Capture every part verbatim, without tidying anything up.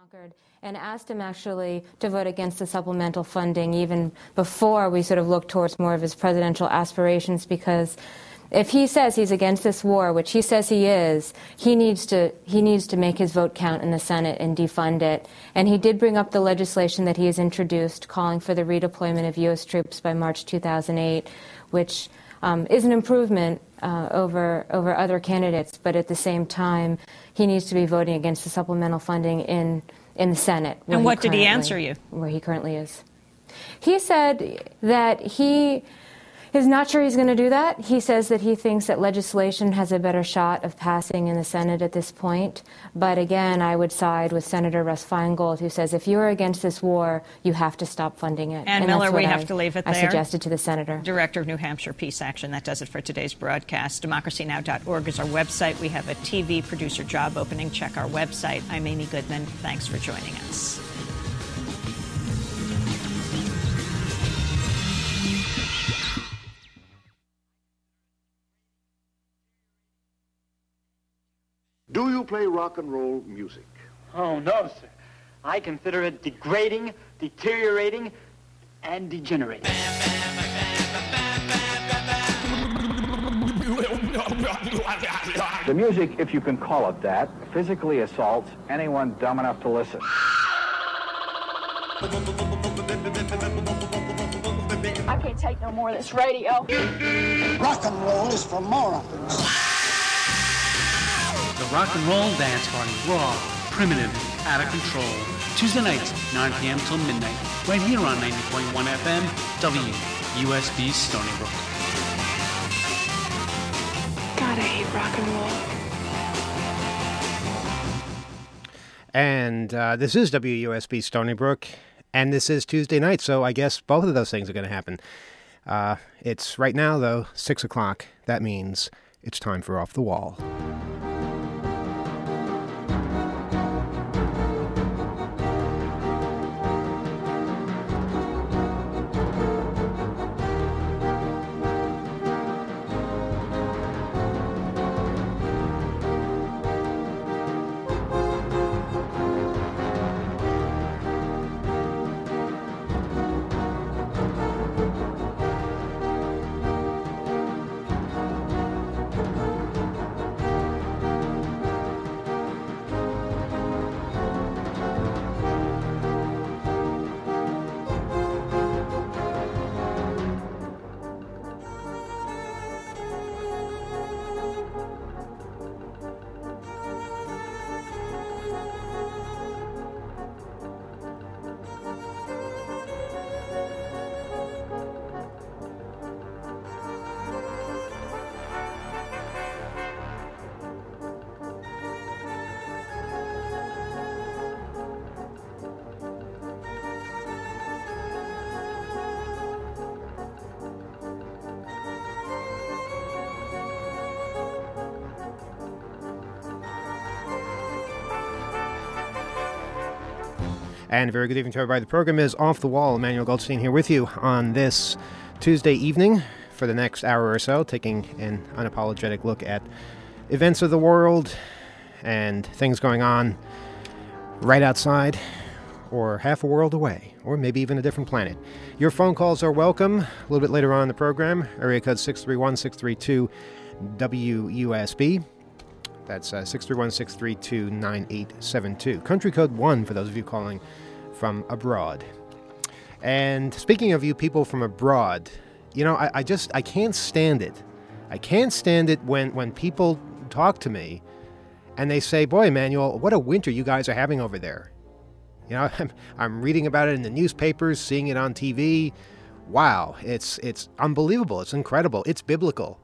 Concord and asked him actually to vote against the supplemental funding even before we sort of look towards more of his presidential aspirations, because if he says he's against this war, which he says he is, he needs to he needs to make his vote count in the Senate and defund it. And he did bring up the legislation that he has introduced calling for the redeployment of U S troops by March two thousand eight, which um, is an improvement uh, over over other candidates, but at the same time, he needs to be voting against the supplemental funding in in the Senate. And what did he answer you? Where he currently is. He said that he is not sure he's going to do that. He says that he thinks that legislation has a better shot of passing in the Senate at this point. But again, I would side with Senator Russ Feingold, who says if you're against this war, you have to stop funding it. Ann and Miller, we I, have to leave it I there. I suggested to the senator. Director of New Hampshire Peace Action. That does it for today's broadcast. democracy now dot org is our website. We have a T V producer job opening. Check our website. I'm Amy Goodman. Thanks for joining us. Do you play rock and roll music? Oh, no, sir. I consider it degrading, deteriorating, and degenerating. The music, if you can call it that, physically assaults anyone dumb enough to listen. I can't take no more of this radio. Rock and roll is for morons. The Rock and Roll Dance Party, raw, primitive, out of control. Tuesday nights, nine p.m. till midnight, right here on ninety point one F M, W U S B Stony Brook. God, I hate rock and roll. And uh, this is W U S B Stony Brook, and this is Tuesday night, so I guess both of those things are going to happen. Uh, it's right now, though, six o'clock. That means it's time for Off the Wall. And a very good evening to everybody. The program is Off the Wall. Emmanuel Goldstein here with you on this Tuesday evening for the next hour or so, taking an unapologetic look at events of the world and things going on right outside or half a world away, or maybe even a different planet. Your phone calls are welcome a little bit later on in the program. Area code six three one, six three two, W U S B. That's uh, six three one, six three two, nine eight seven two. Country code one for those of you calling from abroad. And speaking of you people from abroad, you know, I, I just, I can't stand it. I can't stand it when, when people talk to me and they say, boy, Emmanuel, what a winter you guys are having over there. You know, I'm, I'm reading about it in the newspapers, seeing it on T V. Wow, it's it's unbelievable. It's incredible. It's biblical.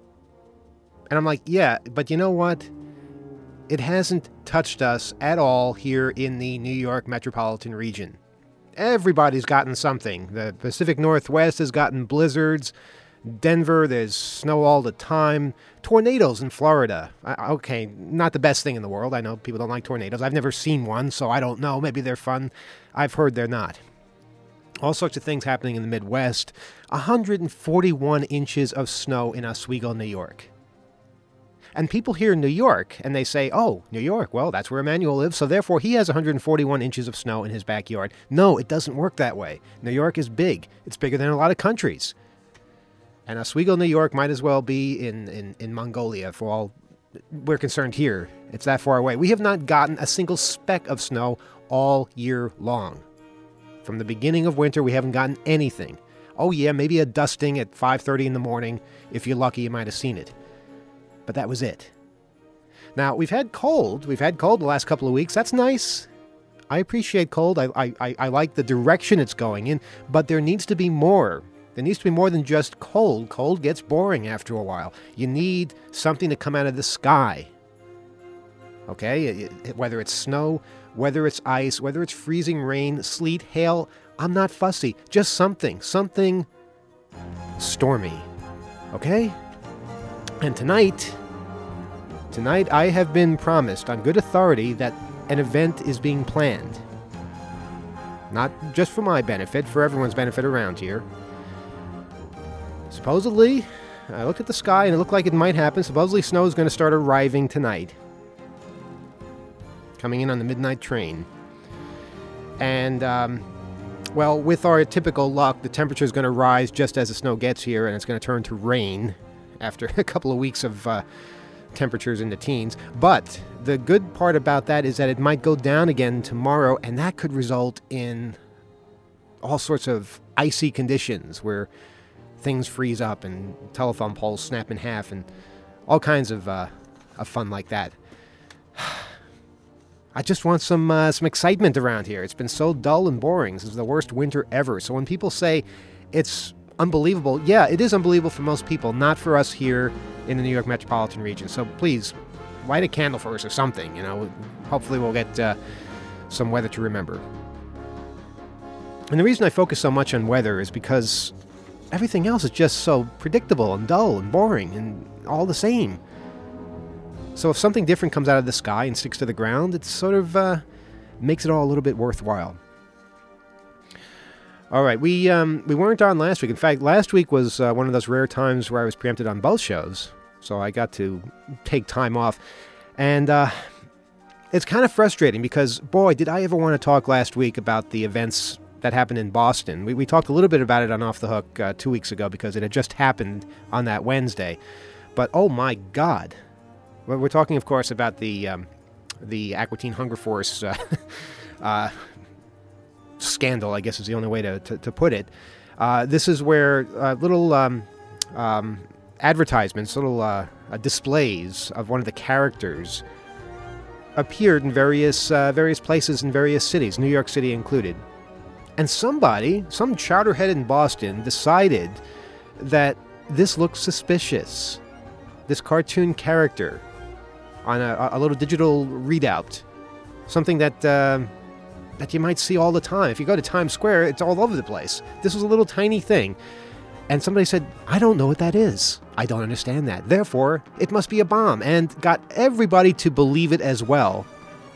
And I'm like, yeah, but you know what? It hasn't touched us at all here in the New York metropolitan region. Everybody's gotten something. The Pacific Northwest has gotten blizzards. Denver, there's snow all the time. Tornadoes in Florida. I, okay, not the best thing in the world. I know people don't like tornadoes. I've never seen one, so I don't know. Maybe they're fun. I've heard they're not. All sorts of things happening in the Midwest. one hundred forty-one inches of snow in Oswego, New York. And people hear New York, and they say, oh, New York, well, that's where Emmanuel lives, so therefore he has one hundred forty-one inches of snow in his backyard. No, it doesn't work that way. New York is big. It's bigger than a lot of countries. And Oswego, New York might as well be in, in, in Mongolia for all we're concerned here. It's that far away. We have not gotten a single speck of snow all year long. From the beginning of winter, we haven't gotten anything. Oh yeah, maybe a dusting at five thirty in the morning. If you're lucky, you might have seen it. But that was it. Now, we've had cold. We've had cold the last couple of weeks. That's nice. I appreciate cold. I, I, I like the direction it's going in. But there needs to be more. There needs to be more than just cold. Cold gets boring after a while. You need something to come out of the sky. Okay? Whether it's snow, whether it's ice, whether it's freezing rain, sleet, hail, I'm not fussy. Just something. Something stormy. Okay? And tonight, tonight I have been promised on good authority that an event is being planned. Not just for my benefit, for everyone's benefit around here. Supposedly, I looked at the sky and it looked like it might happen. Supposedly snow is going to start arriving tonight. Coming in on the midnight train. And, um, well, with our typical luck, the temperature is going to rise just as the snow gets here, and it's going to turn to rain after a couple of weeks of uh, temperatures in the teens. But the good part about that is that it might go down again tomorrow, and that could result in all sorts of icy conditions where things freeze up and telephone poles snap in half and all kinds of, uh, of fun like that. I just want some uh, some excitement around here. It's been so dull and boring. This is the worst winter ever. So when people say it's unbelievable, yeah, it is unbelievable for most people, not for us here in the New York metropolitan region. So please, light a candle for us or something. You know, hopefully we'll get uh, some weather to remember. And the reason I focus so much on weather is because everything else is just so predictable and dull and boring and all the same. So if something different comes out of the sky and sticks to the ground, it sort of uh, makes it all a little bit worthwhile. All right, we um, we weren't on last week. In fact, last week was uh, one of those rare times where I was preempted on both shows, so I got to take time off. And uh, it's kind of frustrating because, boy, did I ever want to talk last week about the events that happened in Boston. We, we talked a little bit about it on Off the Hook uh, two weeks ago because it had just happened on that Wednesday. But, oh my God. We're talking, of course, about the um, the Aqua Teen Hunger Force uh, uh, scandal, I guess is the only way to, to, to put it. Uh, this is where uh, little um, um, advertisements, little uh, uh, displays of one of the characters appeared in various uh, various places in various cities, New York City included. And somebody, some chowderhead in Boston, decided that this looked suspicious. This cartoon character on a, a little digital readout, something that uh, that you might see all the time. If you go to Times Square, it's all over the place. This was a little tiny thing. And somebody said, I don't know what that is. I don't understand that. Therefore, it must be a bomb, and got everybody to believe it as well.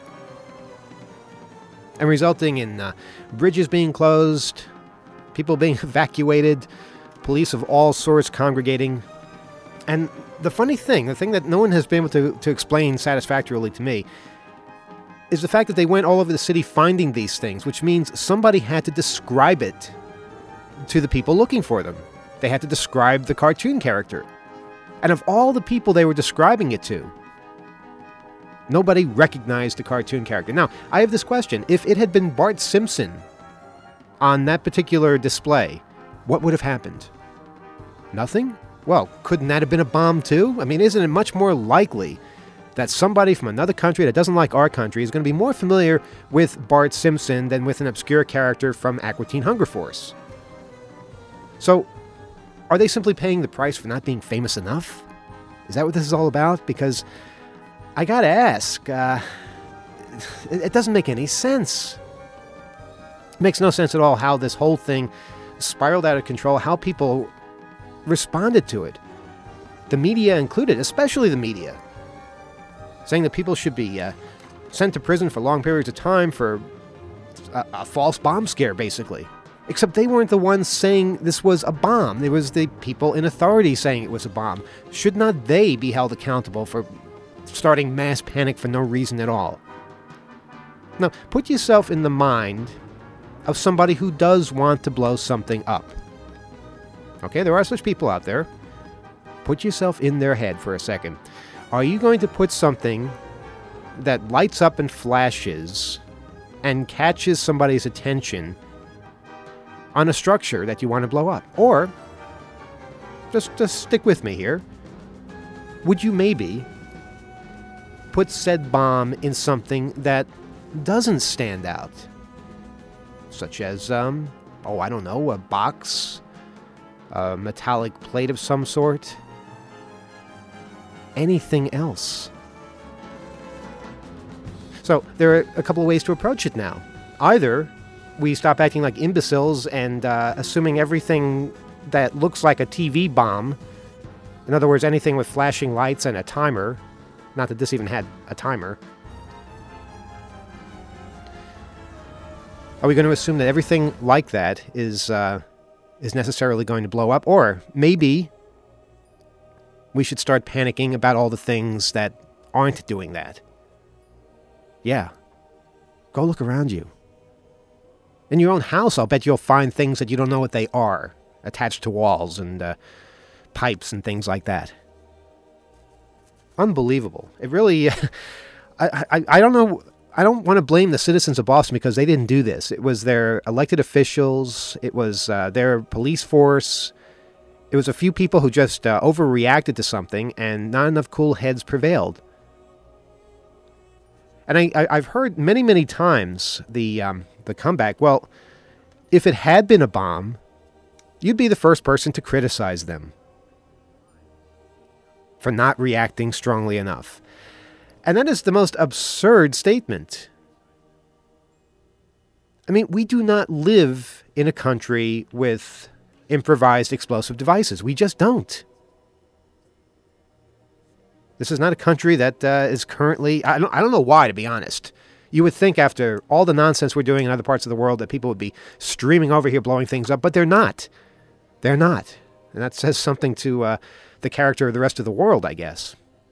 And resulting in uh, bridges being closed, people being evacuated, police of all sorts congregating. And the funny thing, the thing that no one has been able to, to explain satisfactorily to me, is the fact that they went all over the city finding these things, which means somebody had to describe it to the people looking for them. They had to describe the cartoon character. And of all the people they were describing it to, nobody recognized the cartoon character. Now, I have this question. If it had been Bart Simpson on that particular display, what would have happened? Nothing? Well, couldn't that have been a bomb too? I mean, isn't it much more likely that somebody from another country that doesn't like our country is going to be more familiar with Bart Simpson than with an obscure character from Aqua Teen Hunger Force? So, are they simply paying the price for not being famous enough? Is that what this is all about? Because I gotta ask, uh, it, it doesn't make any sense. It makes no sense at all how this whole thing spiraled out of control, how people responded to it. The media included, especially the media, saying that people should be uh, sent to prison for long periods of time for a, a false bomb scare, basically. Except they weren't the ones saying this was a bomb. It was the people in authority saying it was a bomb. Should not they be held accountable for starting mass panic for no reason at all? Now, put yourself in the mind of somebody who does want to blow something up. Okay, there are such people out there. Put yourself in their head for a second. Are you going to put something that lights up and flashes and catches somebody's attention on a structure that you want to blow up? Or, just, just stick with me here, would you maybe put said bomb in something that doesn't stand out? Such as, um, oh, I don't know, a box, a metallic plate of some sort, anything else. So, there are a couple of ways to approach it now. Either we stop acting like imbeciles and uh, assuming everything that looks like a T V bomb, in other words, anything with flashing lights and a timer, not that this even had a timer. Are we going to assume that everything like that is uh, is necessarily going to blow up? Or maybe we should start panicking about all the things that aren't doing that. Yeah. Go look around you. In your own house, I'll bet you'll find things that you don't know what they are, attached to walls and uh, pipes and things like that. Unbelievable. It really... I, I, I don't know... I don't want to blame the citizens of Boston because they didn't do this. It was their elected officials. It was uh, their police force. It was a few people who just uh, overreacted to something, and not enough cool heads prevailed. And I, I, I've heard many, many times the um, the comeback, well, if it had been a bomb, you'd be the first person to criticize them for not reacting strongly enough. And that is the most absurd statement. I mean, we do not live in a country with improvised explosive devices. We just don't. This is not a country that uh, is currently... I don't, I don't know why, to be honest. You would think after all the nonsense we're doing in other parts of the world that people would be streaming over here blowing things up, but they're not. They're not. And that says something to uh, the character of the rest of the world, I guess.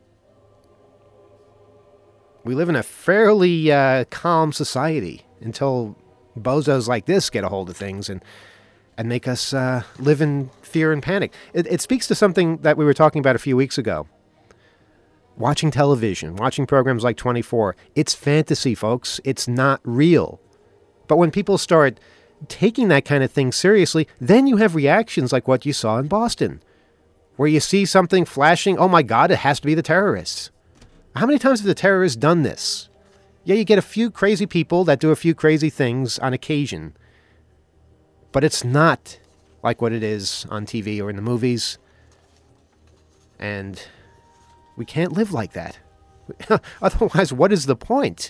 We live in a fairly uh, calm society until bozos like this get a hold of things and and make us uh, live in fear and panic. It, it speaks to something that we were talking about a few weeks ago. Watching television, watching programs like twenty-four, it's fantasy, folks. It's not real. But when people start taking that kind of thing seriously, then you have reactions like what you saw in Boston, where you see something flashing, oh my God, it has to be the terrorists. How many times have the terrorists done this? Yeah, you get a few crazy people that do a few crazy things on occasion. But it's not like what it is on T V or in the movies. And we can't live like that. Otherwise, what is the point?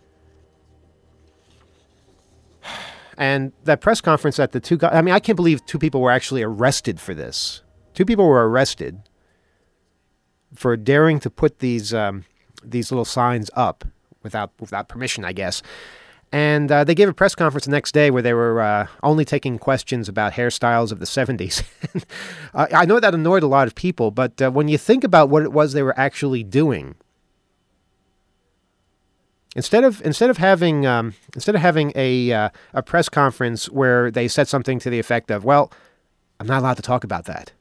And that press conference that the two guys... I mean, I can't believe two people were actually arrested for this. Two people were arrested for daring to put these um, these little signs up without without permission, I guess. And uh, they gave a press conference the next day where they were uh, only taking questions about hairstyles of the seventies. uh, I know that annoyed a lot of people, but uh, when you think about what it was they were actually doing, instead of instead of having um, instead of having a uh, a press conference where they said something to the effect of, "Well, I'm not allowed to talk about that.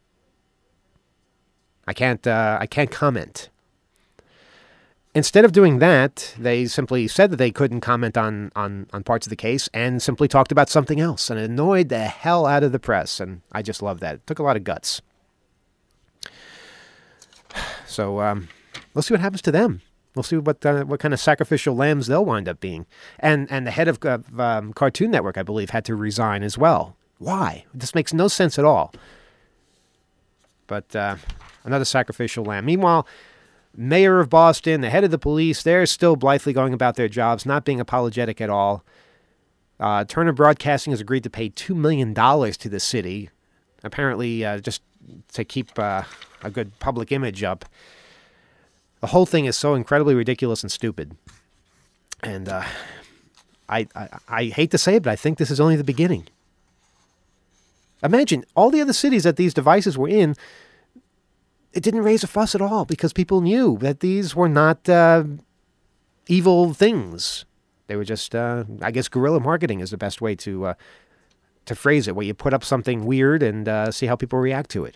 I can't, uh, I can't comment." Instead of doing that, they simply said that they couldn't comment on, on, on parts of the case and simply talked about something else, and it annoyed the hell out of the press, and I just love that. It took a lot of guts. So um, we'll see what happens to them. We'll see what uh, what kind of sacrificial lambs they'll wind up being. And and the head of uh, um, Cartoon Network, I believe, had to resign as well. Why? This makes no sense at all. But... Uh, Another sacrificial lamb. Meanwhile, mayor of Boston, the head of the police, they're still blithely going about their jobs, not being apologetic at all. Uh, Turner Broadcasting has agreed to pay two million dollars to the city, apparently uh, just to keep uh, a good public image up. The whole thing is so incredibly ridiculous and stupid. And uh, I, I, I hate to say it, but I think this is only the beginning. Imagine all the other cities that these devices were in, it didn't raise a fuss at all because people knew that these were not uh, evil things. They were just, uh, I guess, guerrilla marketing is the best way to uh, to phrase it, where you put up something weird and uh, see how people react to it.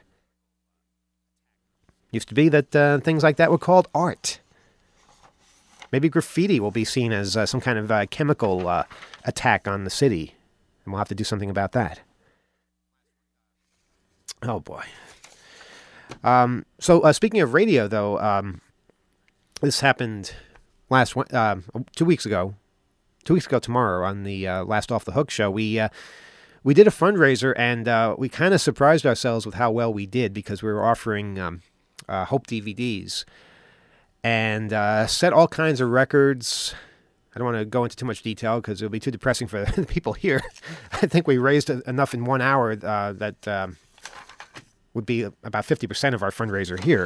Used to be that uh, things like that were called art. Maybe graffiti will be seen as uh, some kind of uh, chemical uh, attack on the city, and we'll have to do something about that. Oh, boy. Um, so, uh, speaking of radio, though, um, this happened last uh, two weeks ago. Two weeks ago tomorrow on the uh, last Off the Hook show, we uh, we did a fundraiser, and uh, we kind of surprised ourselves with how well we did because we were offering um, uh, Hope D V Ds and uh, set all kinds of records. I don't want to go into too much detail because it'll be too depressing for the people here. I think we raised enough in one hour uh, that... Um, would be about fifty percent of our fundraiser here.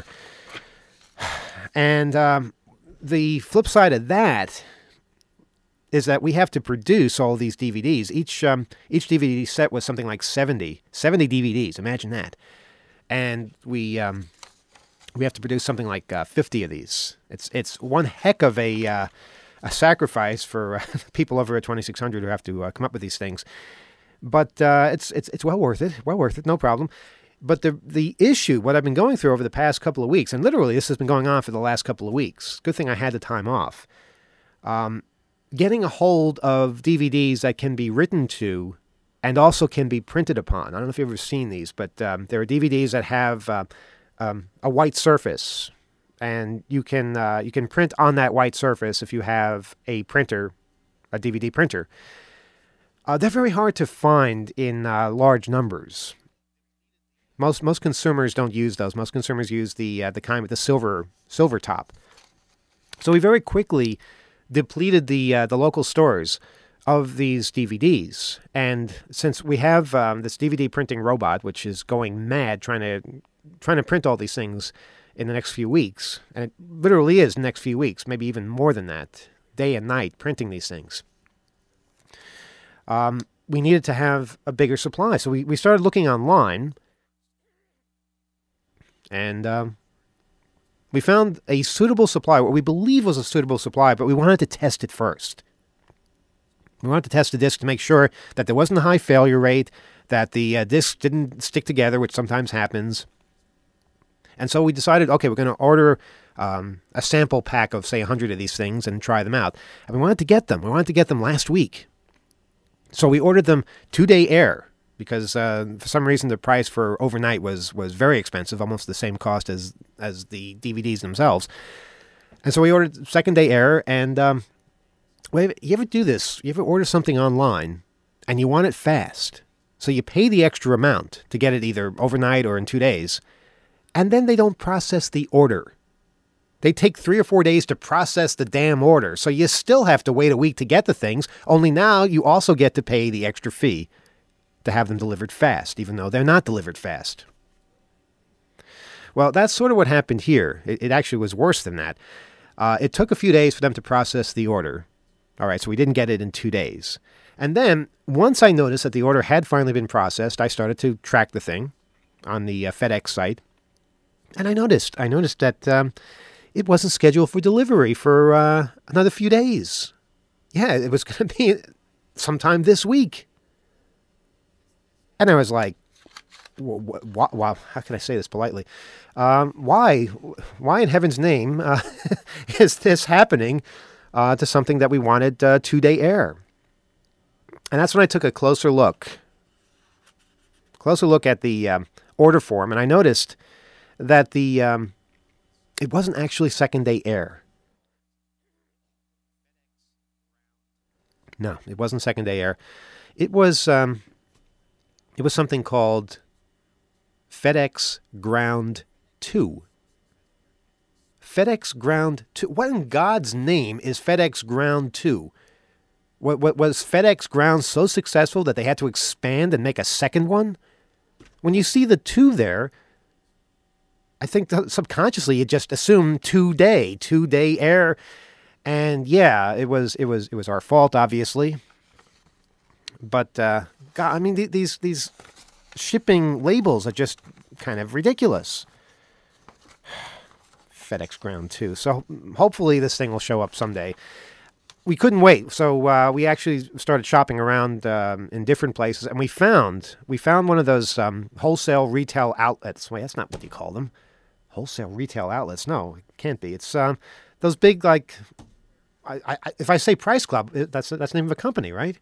And um, the flip side of that is that we have to produce all these D V Ds. Each um, each D V D set was something like seventy, seventy D V Ds. Imagine that. And we um, we have to produce something like uh, fifty of these. It's it's one heck of a uh, a sacrifice for uh, people over at twenty-six hundred who have to uh, come up with these things. But uh, it's it's it's well worth it. Well worth it. No problem. But the the issue, what I've been going through over the past couple of weeks, and literally this has been going on for the last couple of weeks. Good thing I had the time off. Um, getting a hold of D V Ds that can be written to and also can be printed upon. I don't know if you've ever seen these, but um, there are D V Ds that have uh, um, a white surface, and you can uh, you can print on that white surface if you have a printer, a D V D printer. Uh, they're very hard to find in uh, large numbers. Most most consumers don't use those. Most consumers use the uh, the kind with the silver silver top. So we very quickly depleted the uh, the local stores of these D V Ds. And since we have um, this D V D printing robot, which is going mad trying to trying to print all these things in the next few weeks, and it literally is the next few weeks, maybe even more than that, day and night printing these things. Um, we needed to have a bigger supply, so we we started looking online. And um, we found a suitable supply, what we believe was a suitable supply, but we wanted to test it first. We wanted to test the disc to make sure that there wasn't a high failure rate, that the uh, discs didn't stick together, which sometimes happens. And so we decided, okay, we're going to order um, a sample pack of, say, one hundred of these things and try them out. And we wanted to get them. We wanted to get them last week. So we ordered them two-day air. Because uh, for some reason the price for overnight was was very expensive, almost the same cost as as the D V Ds themselves. And so we ordered second day air. And um, wait, you ever do this? You ever order something online and you want it fast? So you pay the extra amount to get it either overnight or in two days, and then they don't process the order. They take three or four days to process the damn order. So you still have to wait a week to get the things, only now you also get to pay the extra fee to have them delivered fast, even though they're not delivered fast. Well, that's sort of what happened here. It, it actually was worse than that. Uh, it took a few days for them to process the order. All right, so we didn't get it in two days. And then, once I noticed that the order had finally been processed, I started to track the thing on the uh, FedEx site. And I noticed, I noticed that um, it wasn't scheduled for delivery for uh, another few days. Yeah, it was going to be sometime this week. And I was like, wow, wow, how can I say this politely? Um, why, why in heaven's name uh, is this happening uh, to something that we wanted uh, two-day air? And that's when I took a closer look, closer look at the um, order form, and I noticed that the um, it wasn't actually second-day air. No, it wasn't second-day air. It was... Um, It was something called FedEx Ground two. FedEx Ground two. What in God's name is FedEx Ground two? What, what, was FedEx Ground so successful that they had to expand and make a second one? When you see the two there, I think subconsciously you just assume two-day, two-day air. And yeah, it was it was it was our fault, obviously. But uh, God, I mean, these these shipping labels are just kind of ridiculous. FedEx Ground too. So hopefully this thing will show up someday. We couldn't wait, so uh, we actually started shopping around um, in different places, and we found we found one of those um, wholesale retail outlets. Wait, that's not what you call them. Wholesale retail outlets? No, it can't be. It's um, those big, like, I, I, if I say Price Club, that's that's the name of a company, right?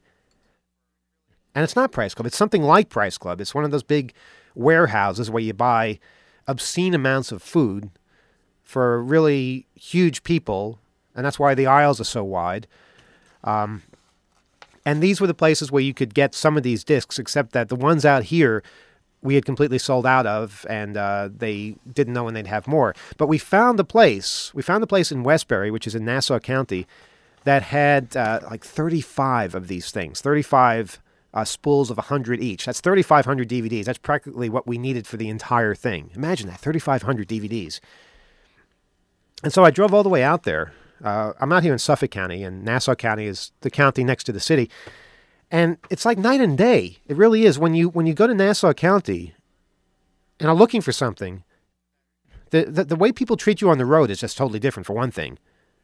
And it's not Price Club. It's something like Price Club. It's one of those big warehouses where you buy obscene amounts of food for really huge people. And that's why the aisles are so wide. Um, and these were the places where you could get some of these discs, except that the ones out here we had completely sold out of, and uh, they didn't know when they'd have more. But we found a place. We found a place in Westbury, which is in Nassau County, that had uh, like thirty-five of these things, thirty-five uh, spools of one hundred each. That's thirty-five hundred D V Ds. That's practically what we needed for the entire thing. Imagine that, thirty-five hundred D V Ds. And so I drove all the way out there. Uh, I'm out here in Suffolk County, and Nassau County is the county next to the city. And it's like night and day. It really is. When you when you go to Nassau County and are looking for something, the, the the way people treat you on the road is just totally different, for one thing.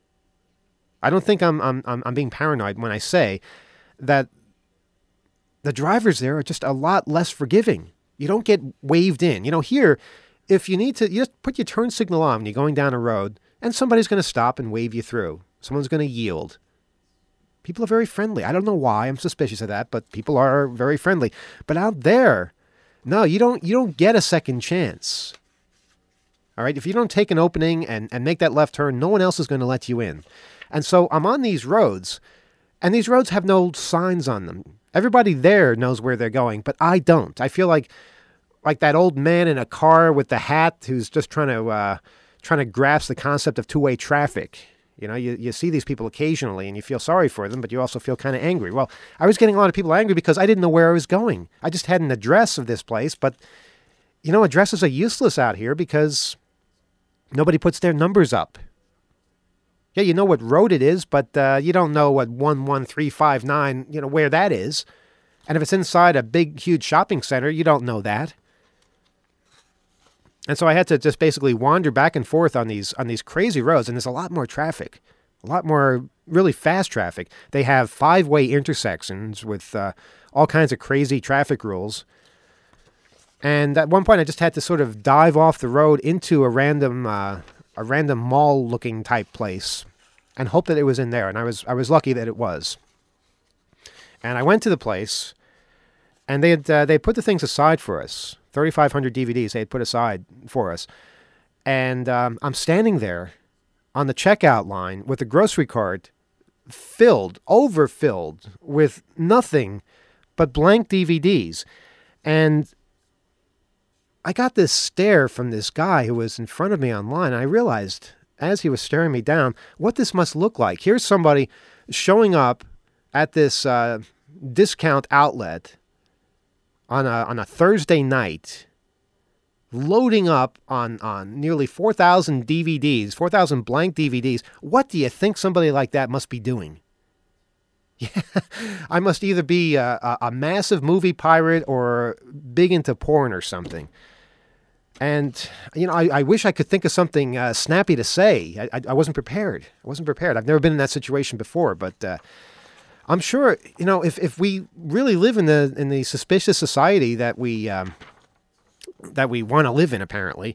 I don't think I'm I'm I'm being paranoid when I say that the drivers there are just a lot less forgiving. You don't get waved in. You know, here, if you need to, you just put your turn signal on when you're going down a road, and somebody's going to stop and wave you through. Someone's going to yield. People are very friendly. I don't know why. I'm suspicious of that, but people are very friendly. But out there, no, you don't you don't get a second chance. All right? If you don't take an opening and, and make that left turn, no one else is going to let you in. And so I'm on these roads, and these roads have no signs on them. Everybody there knows where they're going, but I don't. I feel like like that old man in a car with the hat who's just trying to... Uh, trying to grasp the concept of two-way traffic. You know, you, you see these people occasionally and you feel sorry for them, but you also feel kind of angry. Well, I was getting a lot of people angry because I didn't know where I was going. I just had an address of this place, but, you know, addresses are useless out here because nobody puts their numbers up. Yeah, you know what road it is, but uh, you don't know what one one three five nine, you know, where that is. And if it's inside a big, huge shopping center, you don't know that. And so I had to just basically wander back and forth on these on these crazy roads, and there's a lot more traffic, a lot more really fast traffic. They have five-way intersections with uh, all kinds of crazy traffic rules. And at one point, I just had to sort of dive off the road into a random uh, a random mall-looking type place, and hope that it was in there. And I was I was lucky that it was. And I went to the place, and they had uh, they put the things aside for us. thirty-five hundred D V Ds they had put aside for us. And um, I'm standing there on the checkout line with a grocery cart filled, overfilled with nothing but blank D V Ds. And I got this stare from this guy who was in front of me online. And I realized, as he was staring me down, what this must look like. Here's somebody showing up at this uh, discount outlet on a on a Thursday night, loading up on, on nearly four thousand D V Ds, four thousand blank D V Ds. What do you think somebody like that must be doing? Yeah, I must either be a, a, a massive movie pirate or big into porn or something. And, you know, I, I wish I could think of something uh, snappy to say. I, I, I wasn't prepared. I wasn't prepared. I've never been in that situation before, but... Uh, I'm sure, you know, if, if we really live in the in the suspicious society that we um, that we want to live in, apparently,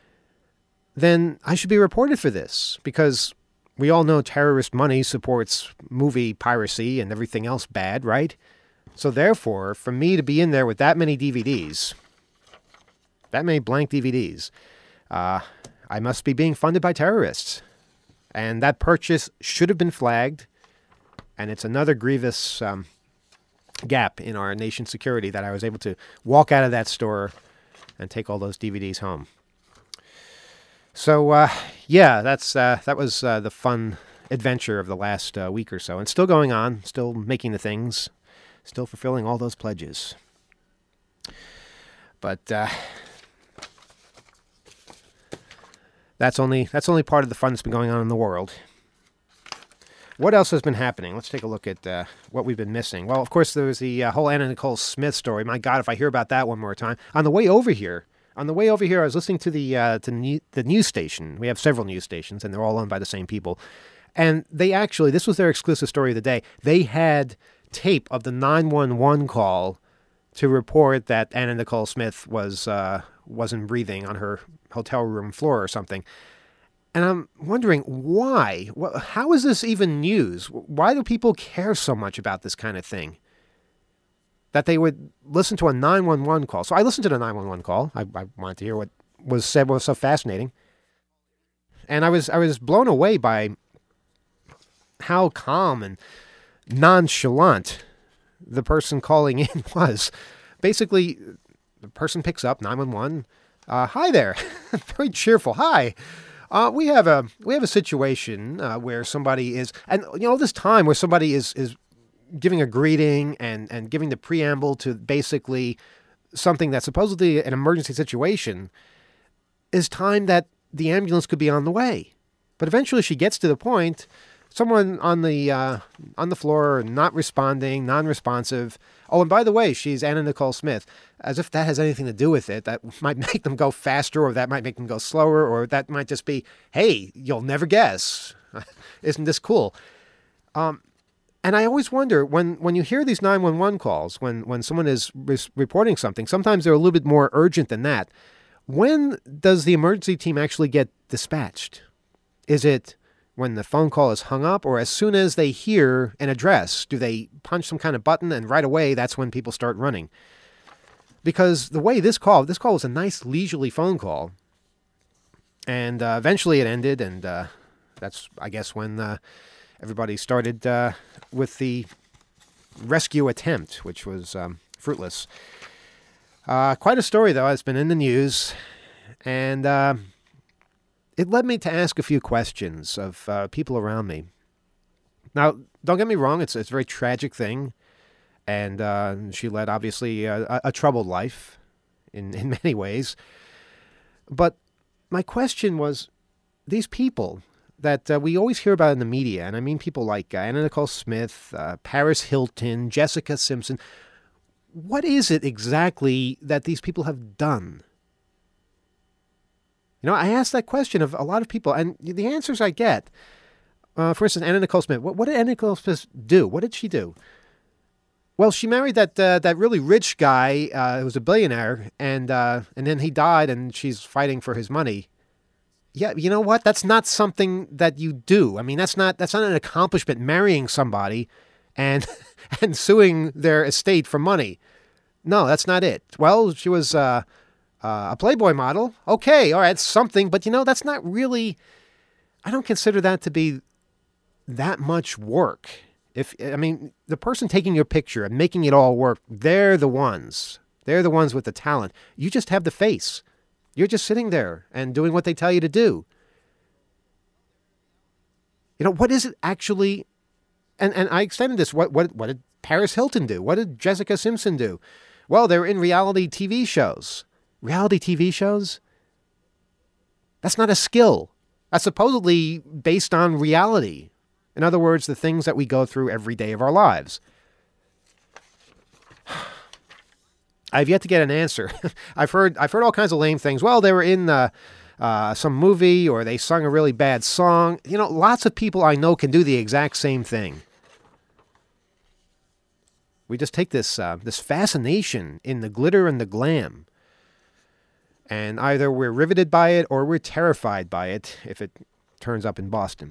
then I should be reported for this, because we all know terrorist money supports movie piracy and everything else bad, right? So therefore, for me to be in there with that many D V Ds, that many blank D V Ds, uh, I must be being funded by terrorists. And that purchase should have been flagged. And it's another grievous um, gap in our nation's security that I was able to walk out of that store and take all those D V Ds home. So, uh, yeah, that's uh, that was uh, the fun adventure of the last uh, week or so. And still going on, still making the things, still fulfilling all those pledges. But uh, that's only that's only part of the fun that's been going on in the world. what else has been happening? Let's take a look at uh, what we've been missing. Well, of course, there was the uh, whole Anna Nicole Smith story. My God, if I hear about that one more time. On the way over here, on the way over here, I was listening to the uh, to new, the news station. We have several news stations, and they're all owned by the same people. And they actually, this was their exclusive story of the day. They had tape of the nine one one call to report that Anna Nicole Smith was uh, wasn't breathing on her hotel room floor or something. And I'm wondering why? How is this even news? Why do people care so much about this kind of thing? That they would listen to a nine one one call. So I listened to the nine one one call. I, I wanted to hear what was said, what was so fascinating. And I was I was blown away by how calm and nonchalant the person calling in was. Basically, the person picks up nine one one. Uh, hi there. Very cheerful. Hi. Uh, we have a we have a situation uh, where somebody is, and you know, this time where somebody is is giving a greeting and and giving the preamble to basically something that's supposedly an emergency situation, is time that the ambulance could be on the way. But eventually, she gets to the point. Someone on the uh, on the floor, not responding, non-responsive. Oh, and by the way, she's Anna Nicole Smith. As if that has anything to do with it. That might make them go faster, or that might make them go slower, or that might just be, hey, you'll never guess. Isn't this cool? Um, and I always wonder, when, when you hear these nine one one calls, when, when someone is res- reporting something, sometimes they're a little bit more urgent than that. When does the emergency team actually get dispatched? Is it when the phone call is hung up, or as soon as they hear an address, do they punch some kind of button and right away that's when people start running? Because the way this call, this call was a nice leisurely phone call, and uh, eventually it ended, and uh, that's, I guess, when uh, everybody started uh, with the rescue attempt, which was um, fruitless. Uh, quite a story, though. It's been in the news, and Uh, it led me to ask a few questions of uh, people around me. Now, don't get me wrong, it's, it's a very tragic thing. And uh, she led, obviously, a, a troubled life in, in many ways. But my question was, these people that uh, we always hear about in the media, and I mean people like uh, Anna Nicole Smith, uh, Paris Hilton, Jessica Simpson, what is it exactly that these people have done? You know, I asked that question of a lot of people, and the answers I get, uh, for instance, Anna Nicole Smith. What, what did Anna Nicole Smith do? What did she do? Well, she married that uh, that really rich guy uh, who was a billionaire, and uh, and then he died, and she's fighting for his money. Yeah, you know what? That's not something that you do. I mean, that's not that's not an accomplishment. Marrying somebody, and and suing their estate for money. No, that's not it. Well, she was Uh, Uh, a Playboy model. Okay, all right, something, but you know, that's not really, I don't consider that to be that much work. If, I mean, the person taking your picture and making it all work, they're the ones. They're the ones with the talent. You just have the face. You're just sitting there and doing what they tell you to do. You know, what is it actually, and, and I extended this, what, what, what did Paris Hilton do? What did Jessica Simpson do? Well, they were in reality T V shows. Reality T V shows? That's not a skill. That's supposedly based on reality. In other words, the things that we go through every day of our lives. I've yet to get an answer. I've heard I've heard all kinds of lame things. Well, they were in uh, uh, some movie, or they sung a really bad song. You know, lots of people I know can do the exact same thing. We just take this uh, this fascination in the glitter and the glam, and either we're riveted by it or we're terrified by it if it turns up in Boston.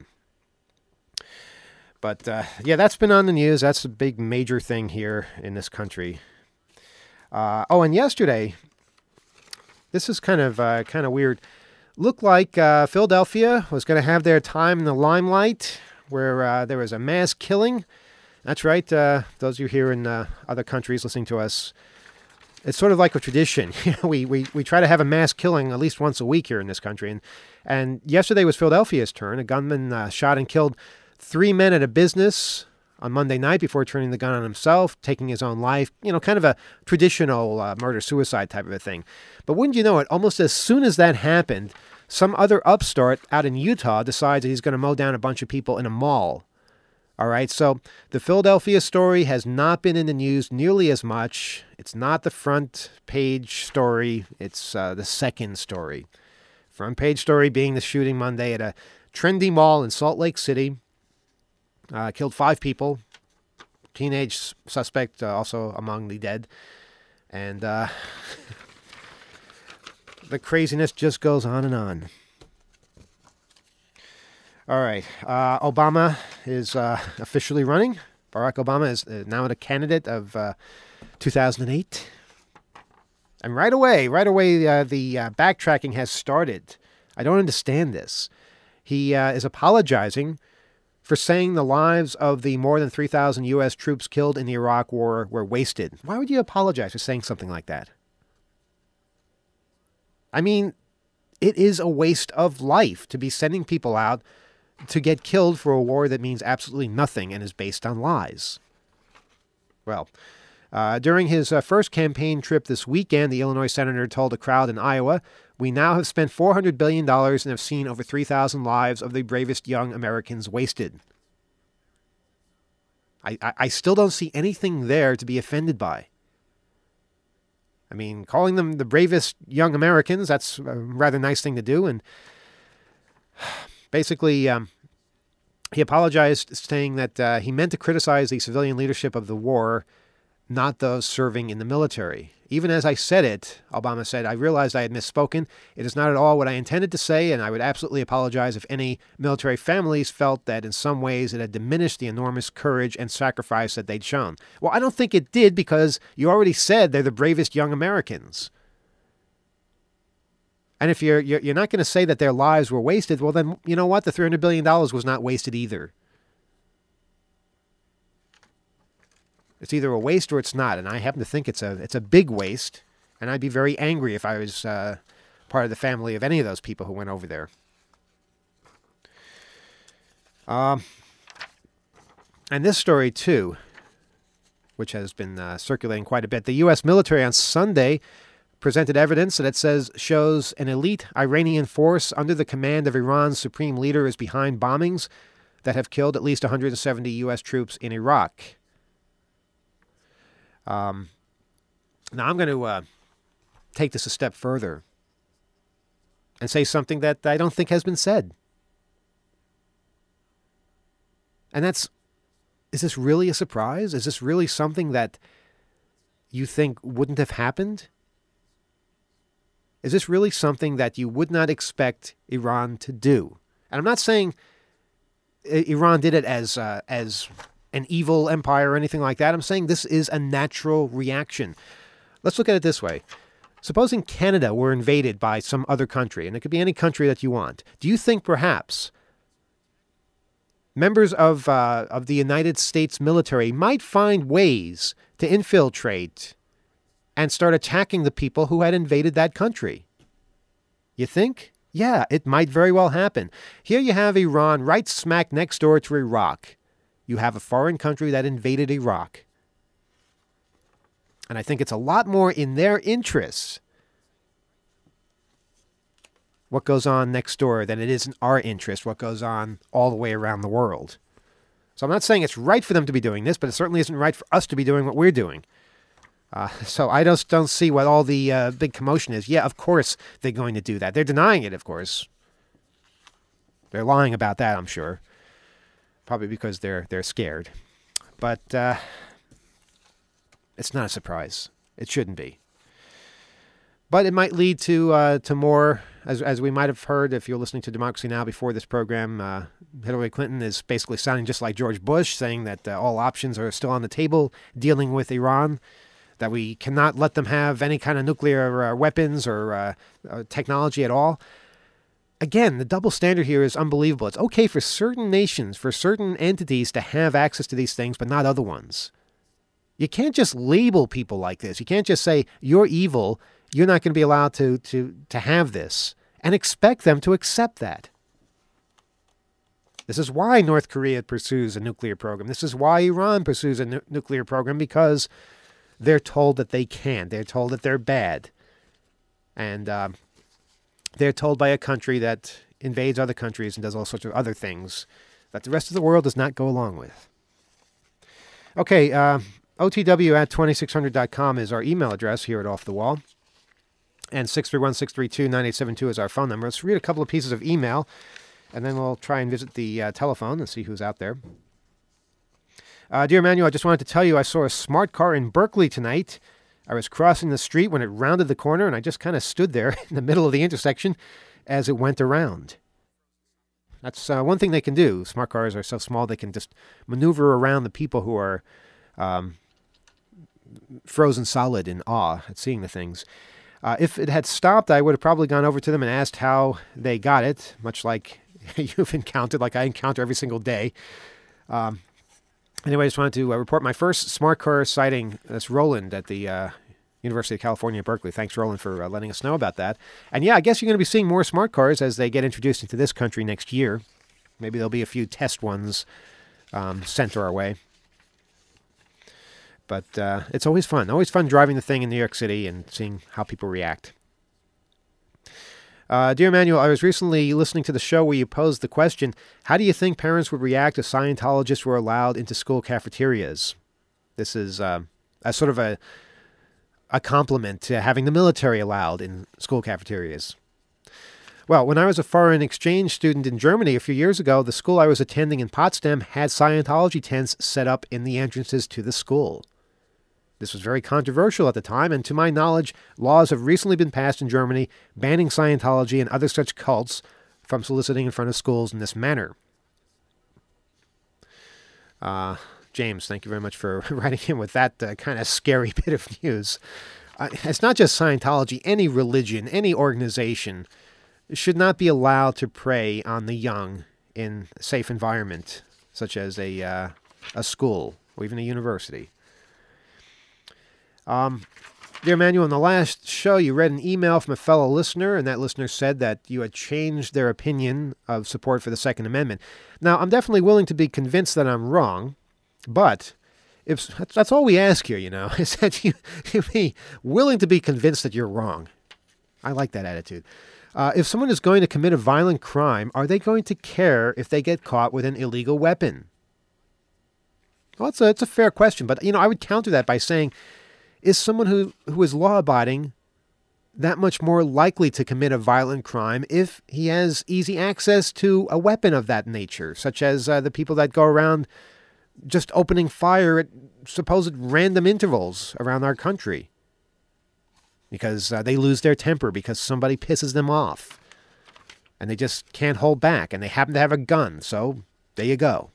But, uh, yeah, that's been on the news. That's a big major thing here in this country. Uh, oh, and yesterday, this is kind of uh, kind of weird. Looked like uh, Philadelphia was going to have their time in the limelight, where uh, there was a mass killing. That's right. Uh, those of you here in uh, other countries listening to us, it's sort of like a tradition. we, we we try to have a mass killing at least once a week here in this country. And and yesterday was Philadelphia's turn. A gunman uh, shot and killed three men at a business on Monday night before turning the gun on himself, taking his own life. You know, kind of a traditional uh, murder-suicide type of a thing. But wouldn't you know it, almost as soon as that happened, some other upstart out in Utah decides that he's going to mow down a bunch of people in a mall. All right, so the Philadelphia story has not been in the news nearly as much. It's not the front page story. It's uh, the second story. Front page story being the shooting Monday at a trendy mall in Salt Lake City. Uh, killed five people. Teenage suspect uh, also among the dead. And uh, the craziness just goes on and on. All right. Uh, Obama is uh, officially running. Barack Obama is now a candidate of uh, two thousand eight. And right away, right away, uh, the uh, backtracking has started. I don't understand this. He uh, is apologizing for saying the lives of the more than three thousand U S troops killed in the Iraq War were wasted. Why would you apologize for saying something like that? I mean, it is a waste of life to be sending people out to get killed for a war that means absolutely nothing and is based on lies. Well, uh, during his uh, first campaign trip this weekend, the Illinois senator told a crowd in Iowa, "We now have spent four hundred billion dollars and have seen over three thousand lives of the bravest young Americans wasted." I, I, I still don't see anything there to be offended by. I mean, calling them the bravest young Americans, that's a rather nice thing to do. And basically, um, he apologized, saying that uh, he meant to criticize the civilian leadership of the war, not those serving in the military. Even as I said it, Obama said, "I realized I had misspoken. It is not at all what I intended to say, and I would absolutely apologize if any military families felt that in some ways it had diminished the enormous courage and sacrifice that they'd shown." Well, I don't think it did, because you already said they're the bravest young Americans. And if you're you're, you're not going to say that their lives were wasted, well then, you know what? The three hundred billion dollars was not wasted either. It's either a waste or it's not, and I happen to think it's a it's a big waste, and I'd be very angry if I was uh, part of the family of any of those people who went over there. Um, and this story, too, which has been uh, circulating quite a bit. The U S military on Sunday presented evidence that it says shows an elite Iranian force under the command of Iran's supreme leader is behind bombings that have killed at least one hundred seventy U S troops in Iraq. Um, now I'm going to uh, take this a step further and say something that I don't think has been said. And that's, is this really a surprise? Is this really something that you think wouldn't have happened? Is this really something that you would not expect Iran to do? And I'm not saying Iran did it as uh, as an evil empire or anything like that. I'm saying this is a natural reaction. Let's look at it this way. Supposing Canada were invaded by some other country, and it could be any country that you want, do you think perhaps members of uh, of the United States military might find ways to infiltrate and start attacking the people who had invaded that country? You think? Yeah, it might very well happen. Here you have Iran right smack next door to Iraq. You have a foreign country that invaded Iraq. And I think it's a lot more in their interests what goes on next door than it is in our interest what goes on all the way around the world. So I'm not saying it's right for them to be doing this, but it certainly isn't right for us to be doing what we're doing. Uh, so I just don't see what all the uh, big commotion is. Yeah, of course they're going to do that. They're denying it, of course. They're lying about that, I'm sure. Probably because they're they're scared. But uh, it's not a surprise. It shouldn't be. But it might lead to uh, to more, as as we might have heard if you're listening to Democracy Now! Before this program. Uh, Hillary Clinton is basically sounding just like George Bush, saying that uh, all options are still on the table dealing with Iran, that we cannot let them have any kind of nuclear uh, weapons or uh, uh, technology at all. Again, the double standard here is unbelievable. It's okay for certain nations, for certain entities to have access to these things, but not other ones. You can't just label people like this. You can't just say, you're evil, you're not going to be allowed to, to, to have this, and expect them to accept that. This is why North Korea pursues a nuclear program. This is why Iran pursues a nu- nuclear program, because they're told that they can. They're told that they're bad. And uh, they're told by a country that invades other countries and does all sorts of other things that the rest of the world does not go along with. Okay, uh, O T W at twenty-six hundred dot com is our email address here at Off the Wall. And six three one, six three two, nine eight seven two is our phone number. Let's read a couple of pieces of email, and then we'll try and visit the uh, telephone and see who's out there. Uh, Dear Emmanuel, I just wanted to tell you I saw a smart car in Berkeley tonight. I was crossing the street when it rounded the corner, and I just kind of stood there in the middle of the intersection as it went around. That's uh, one thing they can do. Smart cars are so small they can just maneuver around the people who are um, frozen solid in awe at seeing the things. Uh, if it had stopped, I would have probably gone over to them and asked how they got it, much like you've encountered, like I encounter every single day. Um, anyway, I just wanted to uh, report my first smart car sighting. That's Roland at the uh, University of California, Berkeley. Thanks, Roland, for uh, letting us know about that. And yeah, I guess you're going to be seeing more smart cars as they get introduced into this country next year. Maybe there'll be a few test ones um, sent our way. But uh, it's always fun. Always fun driving the thing in New York City and seeing how people react. Uh, Dear Emmanuel, I was recently listening to the show where you posed the question, how do you think parents would react if Scientologists were allowed into school cafeterias? This is uh, a sort of a, a compliment to having the military allowed in school cafeterias. Well, when I was a foreign exchange student in Germany a few years ago, the school I was attending in Potsdam had Scientology tents set up in the entrances to the school. This was very controversial at the time, and to my knowledge, laws have recently been passed in Germany banning Scientology and other such cults from soliciting in front of schools in this manner. Uh, James, thank you very much for writing in with that uh, kind of scary bit of news. Uh, it's not just Scientology. Any religion, any organization should not be allowed to prey on the young in a safe environment, such as a uh, a school or even a university. Um, Dear Emmanuel, in the last show, you read an email from a fellow listener, and that listener said that you had changed their opinion of support for the Second Amendment. Now, I'm definitely willing to be convinced that I'm wrong, but if that's all we ask here, you know, is that you, you be willing to be convinced that you're wrong. I like that attitude. Uh, if someone is going to commit a violent crime, are they going to care if they get caught with an illegal weapon? Well, it's a, it's a fair question, but, you know, I would counter that by saying, is someone who, who is law-abiding that much more likely to commit a violent crime if he has easy access to a weapon of that nature, such as uh, the people that go around just opening fire at supposed random intervals around our country because uh, they lose their temper because somebody pisses them off and they just can't hold back and they happen to have a gun, so there you go.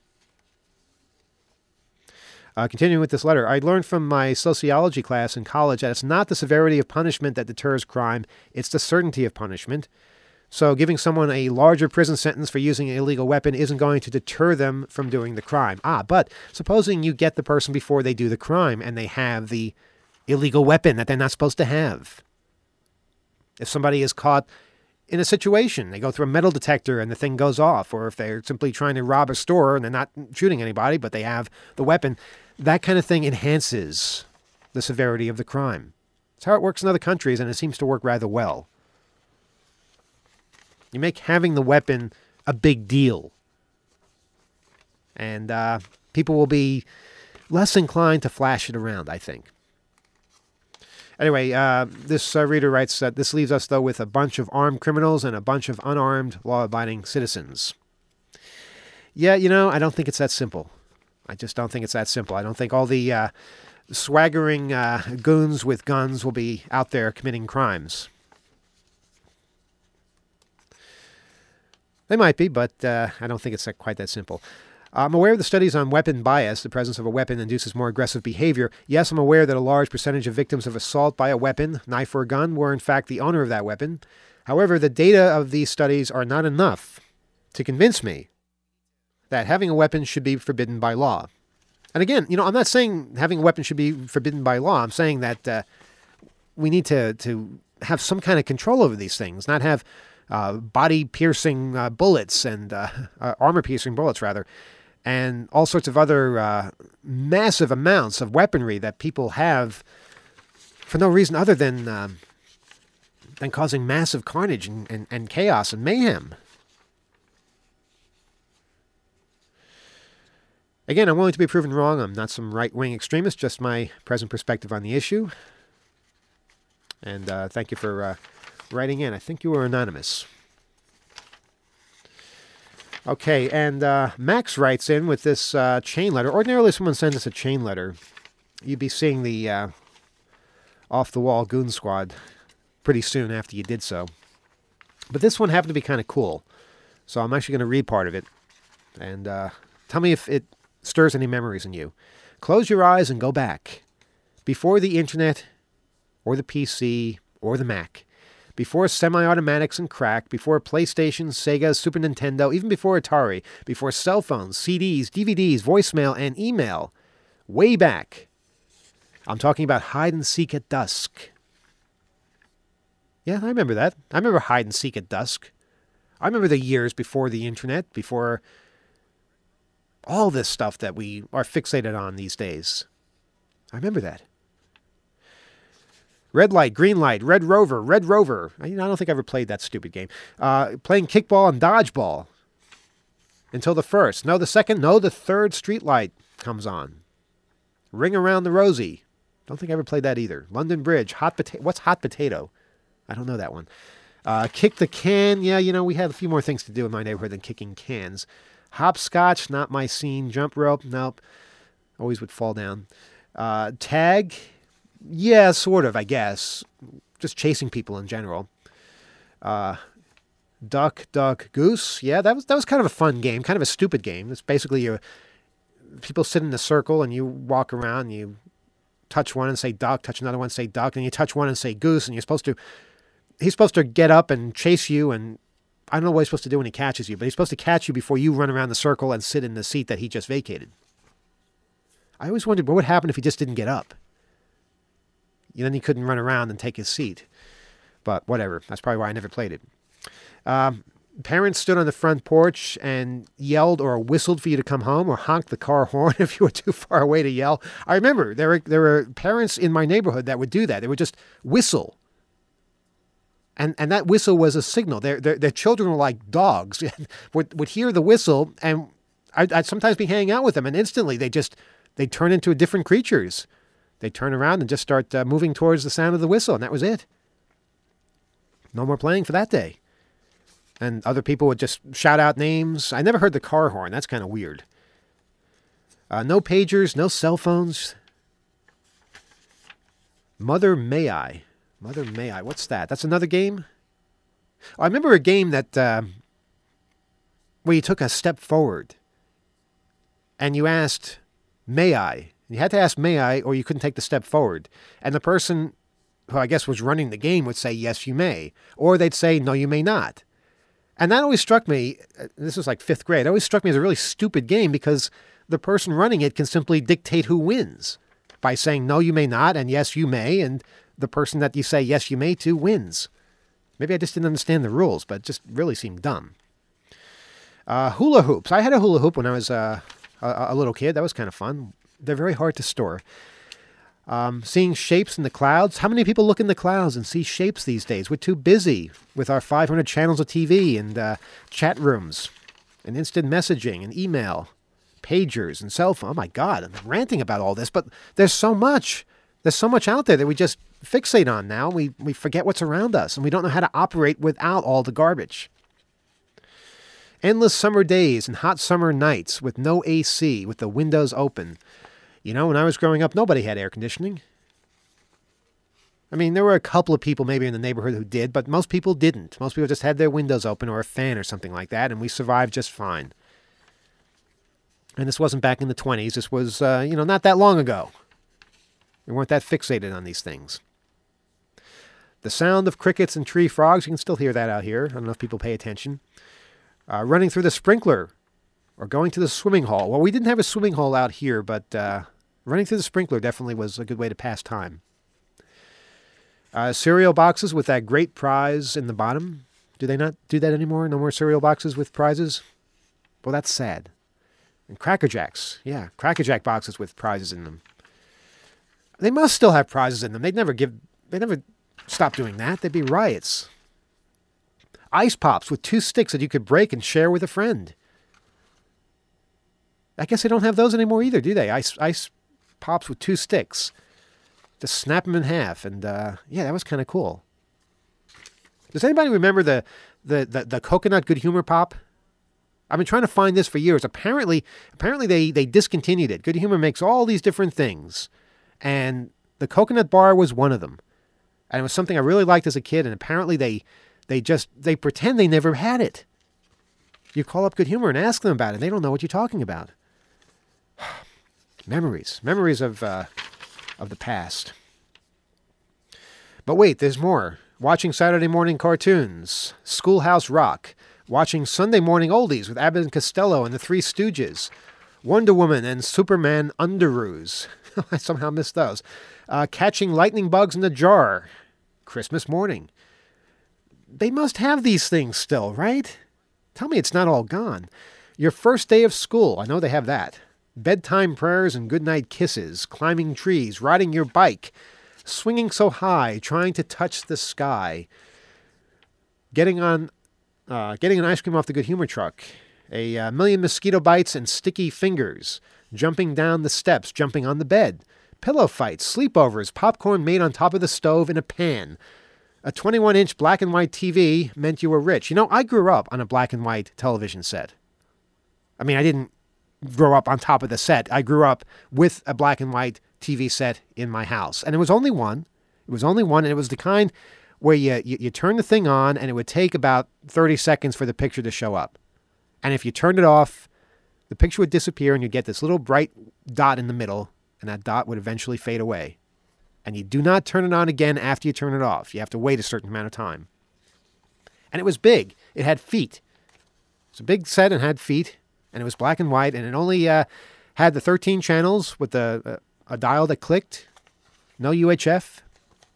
Uh, continuing with this letter, I learned from my sociology class in college that it's not the severity of punishment that deters crime, it's the certainty of punishment. So giving someone a larger prison sentence for using an illegal weapon isn't going to deter them from doing the crime. Ah, but supposing you get the person before they do the crime and they have the illegal weapon that they're not supposed to have. If somebody is caught in a situation, they go through a metal detector and the thing goes off, or if they're simply trying to rob a store and they're not shooting anybody, but they have the weapon, that kind of thing enhances the severity of the crime. It's how it works in other countries, and it seems to work rather well. You make having the weapon a big deal, and uh, people will be less inclined to flash it around, I think. Anyway, uh, this uh, reader writes that this leaves us, though, with a bunch of armed criminals and a bunch of unarmed, law-abiding citizens. Yeah, you know, I don't think it's that simple. I just don't think it's that simple. I don't think all the uh, swaggering uh, goons with guns will be out there committing crimes. They might be, but uh, I don't think it's quite that simple. I'm aware of the studies on weapon bias. The presence of a weapon induces more aggressive behavior. Yes, I'm aware that a large percentage of victims of assault by a weapon, knife or gun, were in fact the owner of that weapon. However, the data of these studies are not enough to convince me that having a weapon should be forbidden by law. And again, you know, I'm not saying having a weapon should be forbidden by law. I'm saying that uh, we need to, to have some kind of control over these things, not have uh, body-piercing uh, bullets and uh, uh, armor-piercing bullets, rather, and all sorts of other uh, massive amounts of weaponry that people have for no reason other than um, than causing massive carnage and, and, and chaos and mayhem. Again, I'm willing to be proven wrong. I'm not some right-wing extremist, just my present perspective on the issue. And uh, thank you for uh, writing in. I think you were anonymous. Okay, and uh, Max writes in with this uh, chain letter. Ordinarily, if someone sends us a chain letter, you'd be seeing the uh, off-the-wall goon squad pretty soon after you did so. But this one happened to be kind of cool, so I'm actually going to read part of it. And uh, tell me if it stirs any memories in you. Close your eyes and go back. Before the internet, or the P C, or the Mac. Before semi-automatics and crack, before PlayStation, Sega, Super Nintendo, even before Atari, before cell phones, C Ds, D V Ds, voicemail, and email. Way back. I'm talking about hide and seek at dusk. Yeah, I remember that. I remember hide and seek at dusk. I remember the years before the internet, before all this stuff that we are fixated on these days. I remember that. Red light, green light, red rover, red rover. I, I don't think I ever played that stupid game. Uh, playing kickball and dodgeball. Until the first. No, the second. No, the third street light comes on. Ring around the rosy. Don't think I ever played that either. London Bridge. Hot potato. What's hot potato? I don't know that one. Uh, kick the can. Yeah, you know, we had a few more things to do in my neighborhood than kicking cans. Hopscotch. Not my scene. Jump rope. Nope. Always would fall down. Uh, tag. Yeah, sort of, I guess. Just chasing people in general. Uh, duck, duck, goose. Yeah, that was that was kind of a fun game, kind of a stupid game. It's basically you people sit in a circle and you walk around and you touch one and say duck, touch another one and say duck, and you touch one and say goose, and you're supposed to he's supposed to get up and chase you, and I don't know what he's supposed to do when he catches you, but he's supposed to catch you before you run around the circle and sit in the seat that he just vacated. I always wondered what would happen if he just didn't get up. Then he couldn't run around and take his seat. But whatever. That's probably why I never played it. Um, parents stood on the front porch and yelled or whistled for you to come home, or honked the car horn if you were too far away to yell. I remember there were there were parents in my neighborhood that would do that. They would just whistle. And and that whistle was a signal. Their their, their children were like dogs. would would hear the whistle, and I'd, I'd sometimes be hanging out with them, and instantly they just they'd turn into different creatures. They'd turn around and just start uh, moving towards the sound of the whistle, and that was it. No more playing for that day. And other people would just shout out names. I never heard the car horn. That's kind of weird. Uh, no pagers, no cell phones. Mother May I. Mother May I. What's that? That's another game? Oh, I remember a game that uh, where you took a step forward and you asked, may I? You had to ask, may I, or you couldn't take the step forward. And the person who I guess was running the game would say, yes, you may. Or they'd say, no, you may not. And that always struck me, this was like fifth grade, it always struck me as a really stupid game because the person running it can simply dictate who wins by saying, no, you may not, and yes, you may, and the person that you say, yes, you may to, wins. Maybe I just didn't understand the rules, but it just really seemed dumb. Uh, hula hoops. I had a hula hoop when I was uh, a, a little kid. That was kind of fun. They're very hard to store. Um, seeing shapes in the clouds. How many people look in the clouds and see shapes these days? We're too busy with our five hundred channels of T V and uh, chat rooms and instant messaging and email, pagers and cell phone. Oh my God, I'm ranting about all this, but there's so much. There's so much out there that we just fixate on now. We, we forget what's around us, and we don't know how to operate without all the garbage. Endless summer days and hot summer nights with no A C, with the windows open. You know, when I was growing up, nobody had air conditioning. I mean, there were a couple of people maybe in the neighborhood who did, but most people didn't. Most people just had their windows open or a fan or something like that, and we survived just fine. And this wasn't back in the twenties. This was, uh, you know, not that long ago. We weren't that fixated on these things. The sound of crickets and tree frogs, you can still hear that out here. I don't know if people pay attention. Uh, running through the sprinkler or going to the swimming hole. Well, we didn't have a swimming hole out here, but uh, running through the sprinkler definitely was a good way to pass time. Uh, cereal boxes with that great prize in the bottom. Do they not do that anymore? No more cereal boxes with prizes? Well, that's sad. And Cracker Jacks. Yeah, Cracker Jack boxes with prizes in them. They must still have prizes in them. They'd never give, they'd never stop doing that. There'd be riots. Ice Pops with two sticks that you could break and share with a friend. I guess they don't have those anymore either, do they? Ice, ice pops with two sticks. Just snap them in half. And, uh, yeah, that was kind of cool. Does anybody remember the, the, the, the coconut Good Humor Pop? I've been trying to find this for years. Apparently, apparently they, they discontinued it. Good Humor makes all these different things. And the coconut bar was one of them. And it was something I really liked as a kid. And apparently they, they just, they pretend they never had it. You call up Good Humor and ask them about it. They don't know what you're talking about. Memories. Memories of, uh, of the past. But wait, there's more. Watching Saturday morning cartoons. Schoolhouse Rock. Watching Sunday morning oldies with Abbott and Costello and the Three Stooges. Wonder Woman and Superman Underoos. I somehow missed those. Uh, catching lightning bugs in a jar. Christmas morning. They must have these things still, right? Tell me it's not all gone. Your first day of school. I know they have that. Bedtime prayers and goodnight kisses. Climbing trees. Riding your bike. Swinging so high. Trying to touch the sky. Getting on... Uh, getting an ice cream off the Good Humor truck, a uh, million mosquito bites and sticky fingers, jumping down the steps, jumping on the bed, pillow fights, sleepovers, popcorn made on top of the stove in a pan. A twenty-one inch black and white T V meant you were rich. You know, I grew up on a black and white television set. I mean, I didn't grow up on top of the set. I grew up with a black and white T V set in my house. And it was only one. It was only one, and it was the kind... where you, you, you turn the thing on and it would take about thirty seconds for the picture to show up. And if you turned it off, the picture would disappear and you'd get this little bright dot in the middle, and that dot would eventually fade away. And you do not turn it on again after you turn it off. You have to wait a certain amount of time. And it was big. It had feet. It was a big set and had feet, and it was black and white, and it only uh, had the thirteen channels with the, uh, a dial that clicked. No U H F.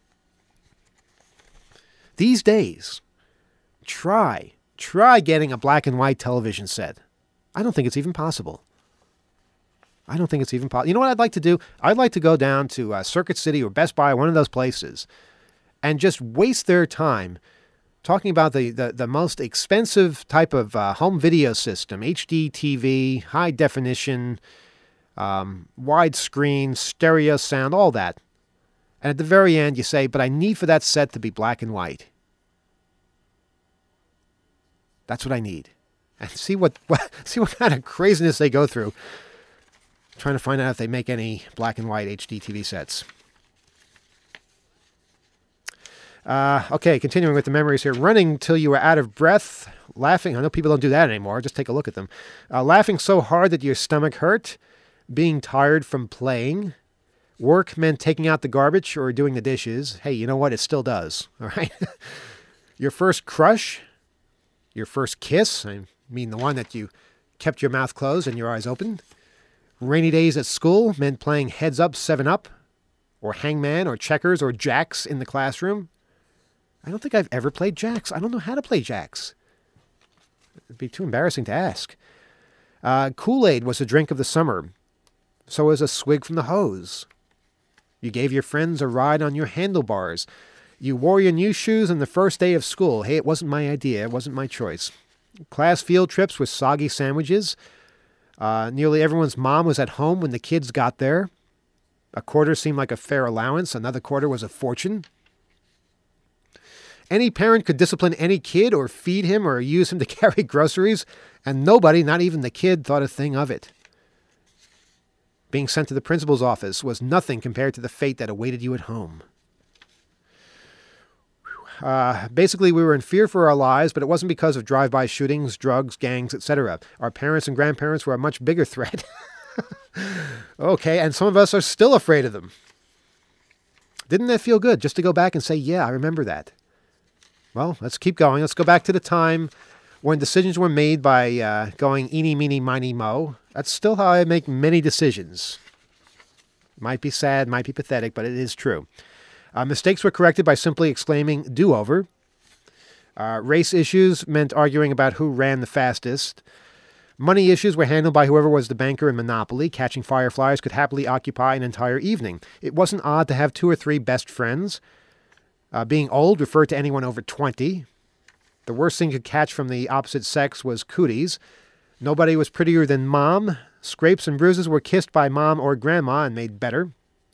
These days, try, try getting a black and white television set. I don't think it's even possible. I don't think it's even possible. You know what I'd like to do? I'd like to go down to uh, Circuit City or Best Buy, one of those places, and just waste their time talking about the, the, the most expensive type of uh, home video system, H D T V, high definition, um, widescreen, stereo sound, all that. And at the very end, you say, but I need for that set to be black and white. That's what I need. And see what, what see what kind of craziness they go through trying to find out if they make any black and white H D T V sets. Uh, okay, continuing with the memories here. Running till you were out of breath. Laughing. I know people don't do that anymore. Just take a look at them. Uh, laughing so hard that your stomach hurt. Being tired from playing. Work meant taking out the garbage or doing the dishes. Hey, you know what? It still does. All right. Your first crush, your first kiss. I mean, the one that you kept your mouth closed and your eyes open. Rainy days at school meant playing heads up, seven up, or hangman, or checkers, or jacks in the classroom. I don't think I've ever played jacks. I don't know how to play jacks. It'd be too embarrassing to ask. Uh, Kool-Aid was the drink of the summer. So was a swig from the hose. You gave your friends a ride on your handlebars. You wore your new shoes on the first day of school. Hey, it wasn't my idea. It wasn't my choice. Class field trips with soggy sandwiches. Uh, nearly everyone's mom was at home when the kids got there. A quarter seemed like a fair allowance. Another quarter was a fortune. Any parent could discipline any kid or feed him or use him to carry groceries, and nobody, not even the kid, thought a thing of it. Being sent to the principal's office was nothing compared to the fate that awaited you at home. Uh, basically, we were in fear for our lives, but it wasn't because of drive-by shootings, drugs, gangs, et cetera. Our parents and grandparents were a much bigger threat. Okay, and some of us are still afraid of them. Didn't that feel good, just to go back and say, yeah, I remember that? Well, let's keep going. Let's go back to the time when decisions were made by uh, going eeny, meeny, miny, mo. That's still how I make many decisions. Might be sad, might be pathetic, but it is true. Uh, mistakes were corrected by simply exclaiming, do-over. Uh, race issues meant arguing about who ran the fastest. Money issues were handled by whoever was the banker in Monopoly. Catching fireflies could happily occupy an entire evening. It wasn't odd to have two or three best friends. Uh, being old referred to anyone over twenty. The worst thing you could catch from the opposite sex was cooties. Nobody was prettier than Mom, Scrapes and bruises were kissed by mom or grandma and made better.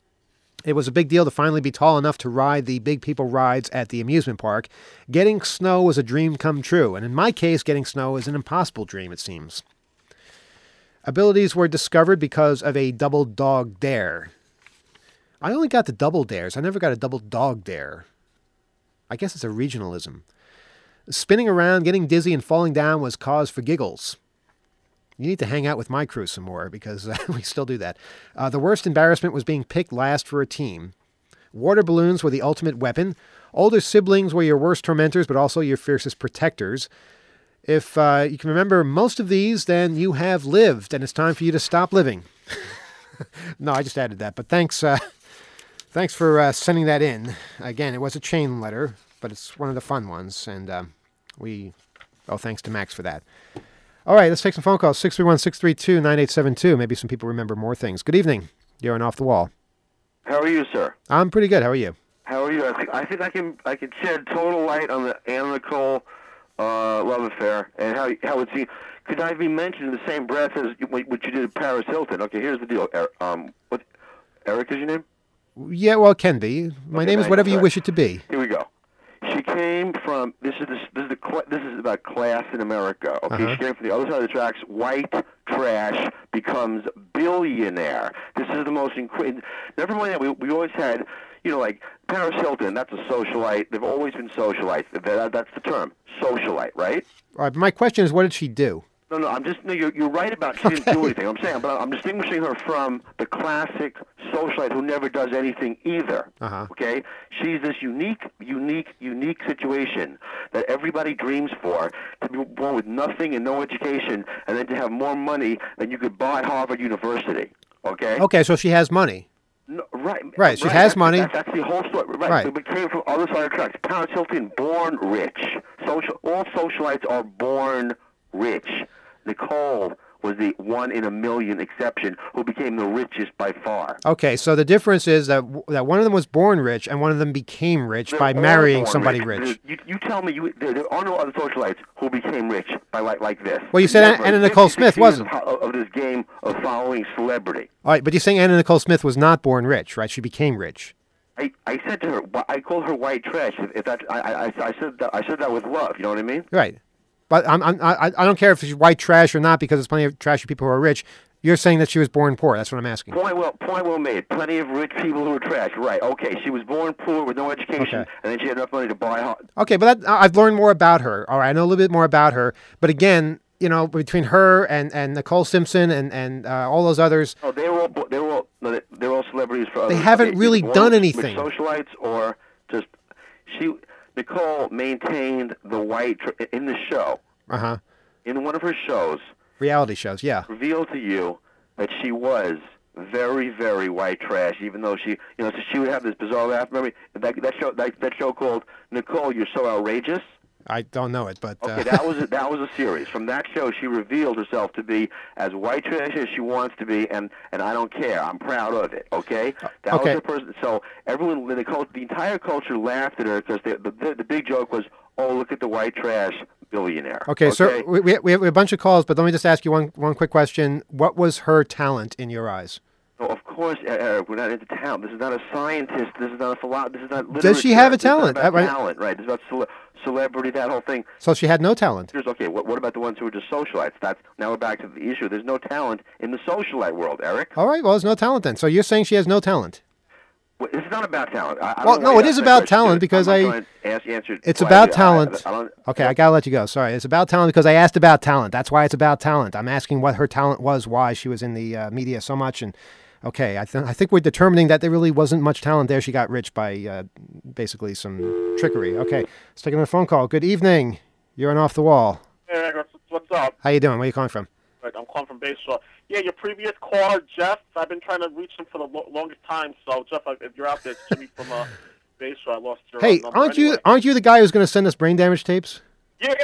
It was a big deal to finally be tall enough to ride the big people rides at the amusement park. Getting snow was a dream come true, and in my case, getting snow is an impossible dream, it seems. Abilities were discovered because of a double dog dare. I only got the double dares. I never got a double dog dare. I guess it's a regionalism. Spinning around, getting dizzy, and falling down was cause for giggles. You need to hang out with my crew some more because uh, we still do that. Uh, the worst embarrassment was being picked last for a team. Water balloons were the ultimate weapon. Older siblings were your worst tormentors, but also your fiercest protectors. If uh, you can remember most of these, then you have lived, and it's time for you to stop living. No, I just added that, but thanks uh, thanks for uh, sending that in. Again, it was a chain letter, but it's one of the fun ones, and um, we, oh, thanks to Max for that. All right, let's take some phone calls. six three one, six three two, nine eight seven two. Maybe some people remember more things. Good evening. You're on Off the Wall. How are you, sir? I'm pretty good. How are you? How are you? I think I, think I can I can shed total light on the Anna Nicole uh, love affair and how how it seemed. Could I be mentioned in the same breath as what you did with Paris Hilton? Okay, here's the deal. Er, um, what? Eric is your name? Yeah, well, it can be. My okay, name is whatever you wish it to be. Here we go. She came from this is this, this is the cl- this is about class in America. Okay, uh-huh. She came from the other side of the tracks. White trash becomes billionaire. This is the most incredible. Never mind that we we always had, you know, like Paris Hilton. That's a socialite. They've always been socialites. That, that's the term, socialite, right? All right. But my question is, what did she do? No, no, I'm just, no, you're, you're right about she didn't okay. do anything. I'm saying, but I'm distinguishing her from the classic socialite who never does anything either. Uh-huh. Okay? She's this unique, unique, unique situation that everybody dreams for, to be born with nothing and no education, and then to have more money than you could buy Harvard University. Okay? Okay, so she has money. No, right. Right, she right. has that's, money. That's, that's the whole story. Right. right. It came from other side of the tracks. Paris Hilton, born rich. Social, all socialites are born rich. Nicole was the one in a million exception who became the richest by far. Okay, so the difference is that that one of them was born rich and one of them became rich They're by marrying somebody rich. rich. You, you tell me you, there, there are no other socialites who became rich by like, like this. Well, you said Never. Anna Nicole Smith wasn't. Of, of this game of following celebrity. All right, but you're saying Anna Nicole Smith was not born rich, right? She became rich. I, I said to her, I called her white trash. If, if that, I, I, I said that, I said that with love. You know what I mean? Right. But I'm, I'm, I I don't care if she's white trash or not because there's plenty of trashy people who are rich. You're saying that she was born poor. That's what I'm asking. Point well, point well made. Plenty of rich people who are trash. Right. Okay. She was born poor with no education, okay. and then she had enough money to buy a house. Okay, but that, I've learned more about her. All right, I know a little bit more about her. But again, you know, between her and, and Nicole Simpson and and uh, all those others, oh, they were all they were all no, they were all celebrities for others. They haven't okay, really done anything. Socialites or just she Nicole maintained the white tra- in the show. Uh huh. In one of her shows, reality shows, yeah, revealed to you that she was very, very white trash. Even though she, you know, so she would have this bizarre laugh. Remember that that show, that, that show called Nicole, You're So Outrageous. I don't know it, but okay, uh... that was a, that was a series. From that show, she revealed herself to be as white trash as she wants to be, and, and I don't care. I'm proud of it. Okay, that okay. was her person. So everyone, the, the entire culture laughed at her because the, the the big joke was, oh, look at the white trash billionaire. Okay, okay? so we we have a bunch of calls, but let me just ask you one one quick question. What was her talent in your eyes? Oh, of course, Eric, we're not into talent. This is not a scientist. This is not a philosopher. This is not literature. Does she have a talent? This is not about right. talent, right? This is about cele- celebrity, that whole thing. So she had no talent. Here's, okay, what, what about the ones who are just socialites? That's now we're back to the issue. There's no talent in the socialite world, Eric. All right, well, there's no talent then. So you're saying she has no talent? Well, it's not about talent. I, I well, no, it is about talent because I'm I. Ask, answer, it's about I, talent. I, I don't, okay, I gotta let you go. Sorry, it's about talent because I asked about talent. That's why it's about talent. I'm asking what her talent was, why she was in the uh, media so much, and okay, I, th- I think we're determining that there really wasn't much talent there. She got rich by uh, basically some trickery. Okay, let's take another phone call. Good evening. You're on Off the Wall. Hey, what's up? How you doing? Where are you calling from? I'm calling from Bayshore. Yeah, your previous caller, Jeff, I've been trying to reach him for the lo- longest time. So, Jeff, if you're out there, it's Jimmy from uh, Bayshore. I lost your Hey, number aren't anyway. you aren't you the guy who's going to send us brain damage tapes? Yeah,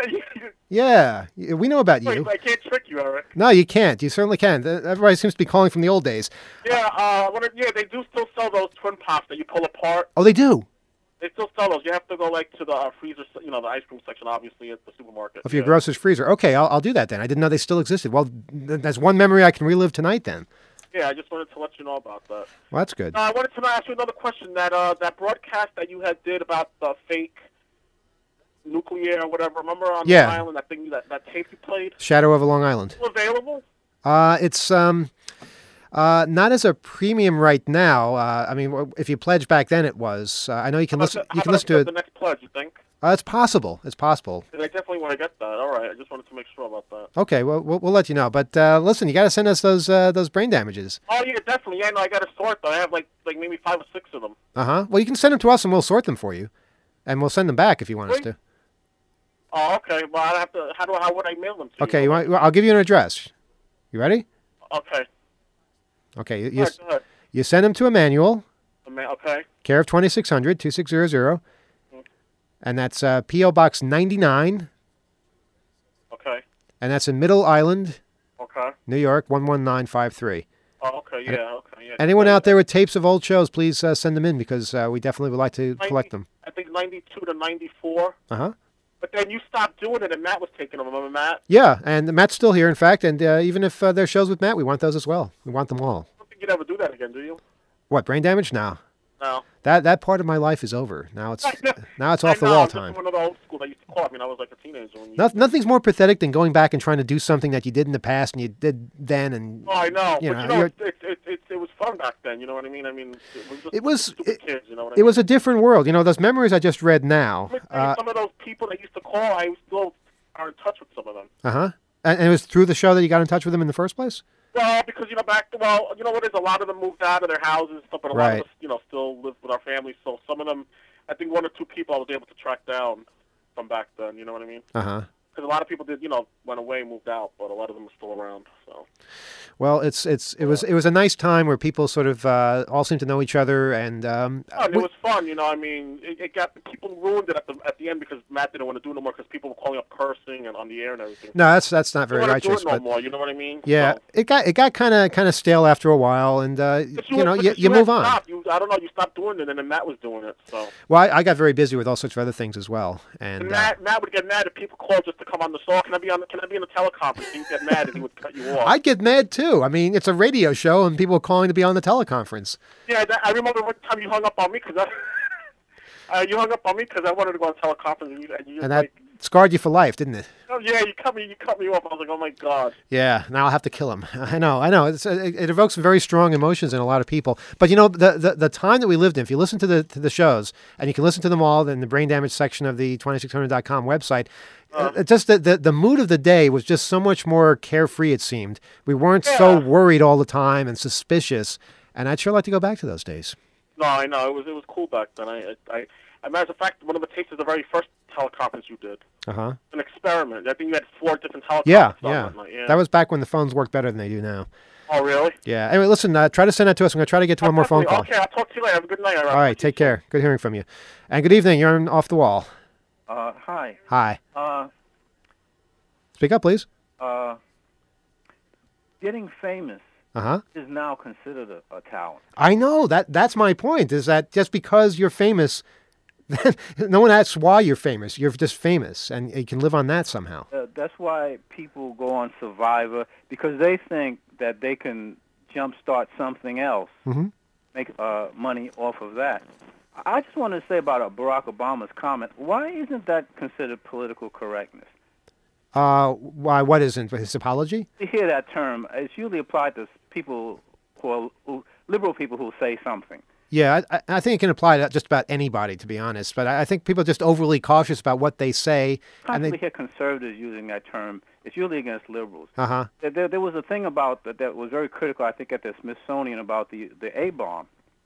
yeah. Yeah, we know about you. I can't trick you, Eric. No, you can't. You certainly can. Everybody seems to be calling from the old days. Yeah, uh, what, yeah, they do still sell those twin pops that you pull apart. Oh, they do? They still sell those. You have to go like to the uh, freezer, you know, the ice cream section, obviously, at the supermarket. Of your yeah. grocer's freezer. Okay, I'll, I'll do that then. I didn't know they still existed. Well, th- that's one memory I can relive tonight then. Yeah, I just wanted to let you know about that. Well, that's good. Uh, I wanted to ask you another question. That uh, that broadcast that you had did about the fake nuclear or whatever, remember on Yeah. the island, that thing, that, that tape you played? Shadow of a Long Island. Still available? Uh, it's um, uh, not as a premium right now. Uh, I mean, if you pledged back then, it was. Uh, I know you can How listen. about the- You how can about listen to the, it. the next pledge, you think? Uh, it's possible. It's possible. 'Cause I definitely want to get that. All right, I just wanted to make sure about that. Okay, well, we'll, we'll let you know. But uh, listen, you got to send us those uh, those brain damages. Oh, yeah, definitely. Yeah, no, I got to sort them. I have like like maybe five or six of them. Uh huh. Well, you can send them to us, and we'll sort them for you, and we'll send them back if you want us to. Oh, okay. Well, I have to. How do? How would I mail them to Okay, you? you want? well, I'll give you an address. You ready? Okay. Okay. You, All you, right, go ahead. you send them to Emmanuel, Okay. care of twenty-six hundred, two six zero zero, Mm. and that's uh, P O Box ninety-nine, Okay. and that's in Middle Island, Okay. New York, one one nine five three. Oh, okay. Yeah. Okay. Yeah. Anyone out there with tapes of old shows, please uh, send them in because uh, we definitely would like to collect them. I think ninety-two to ninety-four. Uh huh. But then you stopped doing it, and Matt was taking them. Remember Matt? Yeah, and Matt's still here, in fact, and uh, even if uh, there's shows with Matt, we want those as well. We want them all. I don't think you'd ever do that again, do you? What, brain damage? No. No. That that part of my life is over. Now it's I know. now it's I off the know, wall I'm just time. one of the old school that used to call. I mean, I was like a teenager when you. No, nothing's more pathetic than going back and trying to do something that you did in the past and you did then, and Oh, I know. you but know, you know, you're- it, it, it, it, it was fun back then. You know what I mean? I mean, it was just It was- stupid kids. You know what I it mean? was a different world. You know, those memories I just read now. Maybe Uh some of those people that used to call, I still are in touch with some of them. huh. And, and it was through the show that you got in touch with them in the first place. Well, because you know back well, you know what it is. A lot of them moved out of their houses and stuff, but a lot Right. of us, you know, still live with our families. So some of them, I think one or two people I was able to track down from back then. You know what I mean? Uh huh. Because a lot of people did, you know, went away, moved out, but a lot of them are still around. So. Well, it's it's it was it was a nice time where people sort of uh, all seemed to know each other, and um, Oh, and we- it was fun, you know. I mean, it, it got people ruined it at the at the end because Matt didn't want to do it no more because people were calling up cursing and on the air and everything. no, that's that's not very They don't wanna righteous, do it no but more. You know what I mean? yeah, So, it got it got kind of kind of stale after a while, and uh, but you know you, because you had move on. stopped. You, I don't know. You stopped doing it, and then Matt was doing it. So. Well, I, I got very busy with all sorts of other things as well, and And uh, Matt, Matt would get mad if people called just to come on the show. Can I be on? The, can I be in the teleconference? He'd get mad and he would cut you off. I'd get mad too. I mean, it's a radio show, and people are calling to be on the teleconference. Yeah, that, I remember one time you hung up on me because I, uh, you hung up on me because I wanted to go on teleconference, and you, and you just And that like, scarred you for life, didn't it? oh yeah, you cut me, you cut me off. I was like, oh my god. Yeah, now I'll have to kill him. I know, I know. It's, it, it evokes some very strong emotions in a lot of people. But you know, the, the the time that we lived in, if you listen to the to the shows, and you can listen to them all in the brain damage section of the twenty-six hundred dot com website, uh, it just the, the the mood of the day was just so much more carefree, it seemed. We weren't so Yeah. worried all the time and suspicious, and I'd sure like to go back to those days. No, I know it was it was cool back then. I, I, I, as a matter of fact, one of the tapes is the very first teleconference you did. Uh-huh. An experiment. I think you had four different teleconferences. Yeah, on yeah. that night, yeah. That was back when the phones worked better than they do now. Oh really? Yeah. Anyway, listen, uh, try to send that to us. I'm going to try to get to one more phone call. Okay, I'll talk to you later. Have a good night. All right, take care. Good hearing from you. And good evening. You're on Off the Wall. Uh, hi. Hi. Uh, Speak up, please. uh, getting famous Uh-huh. is now considered a, a talent. I know. that. That's my point, is that just because you're famous, no one asks why you're famous. You're just famous, and you can live on that somehow. Uh, that's why people go on Survivor, because they think that they can jumpstart something else, Mm-hmm. make uh, money off of that. I just want to say about uh, Barack Obama's comment, why isn't that considered political correctness? Uh, why? What isn't his apology? You hear that term, it's usually applied to people who are who, liberal people who say something. Yeah, I, I think it can apply to just about anybody, to be honest. But I, I think people are just overly cautious about what they say, and Constantly they. hear conservatives using that term. It's usually against liberals. Uh huh. There, there, there was a thing about that that was very critical, I think, at the Smithsonian about the the A-bomb.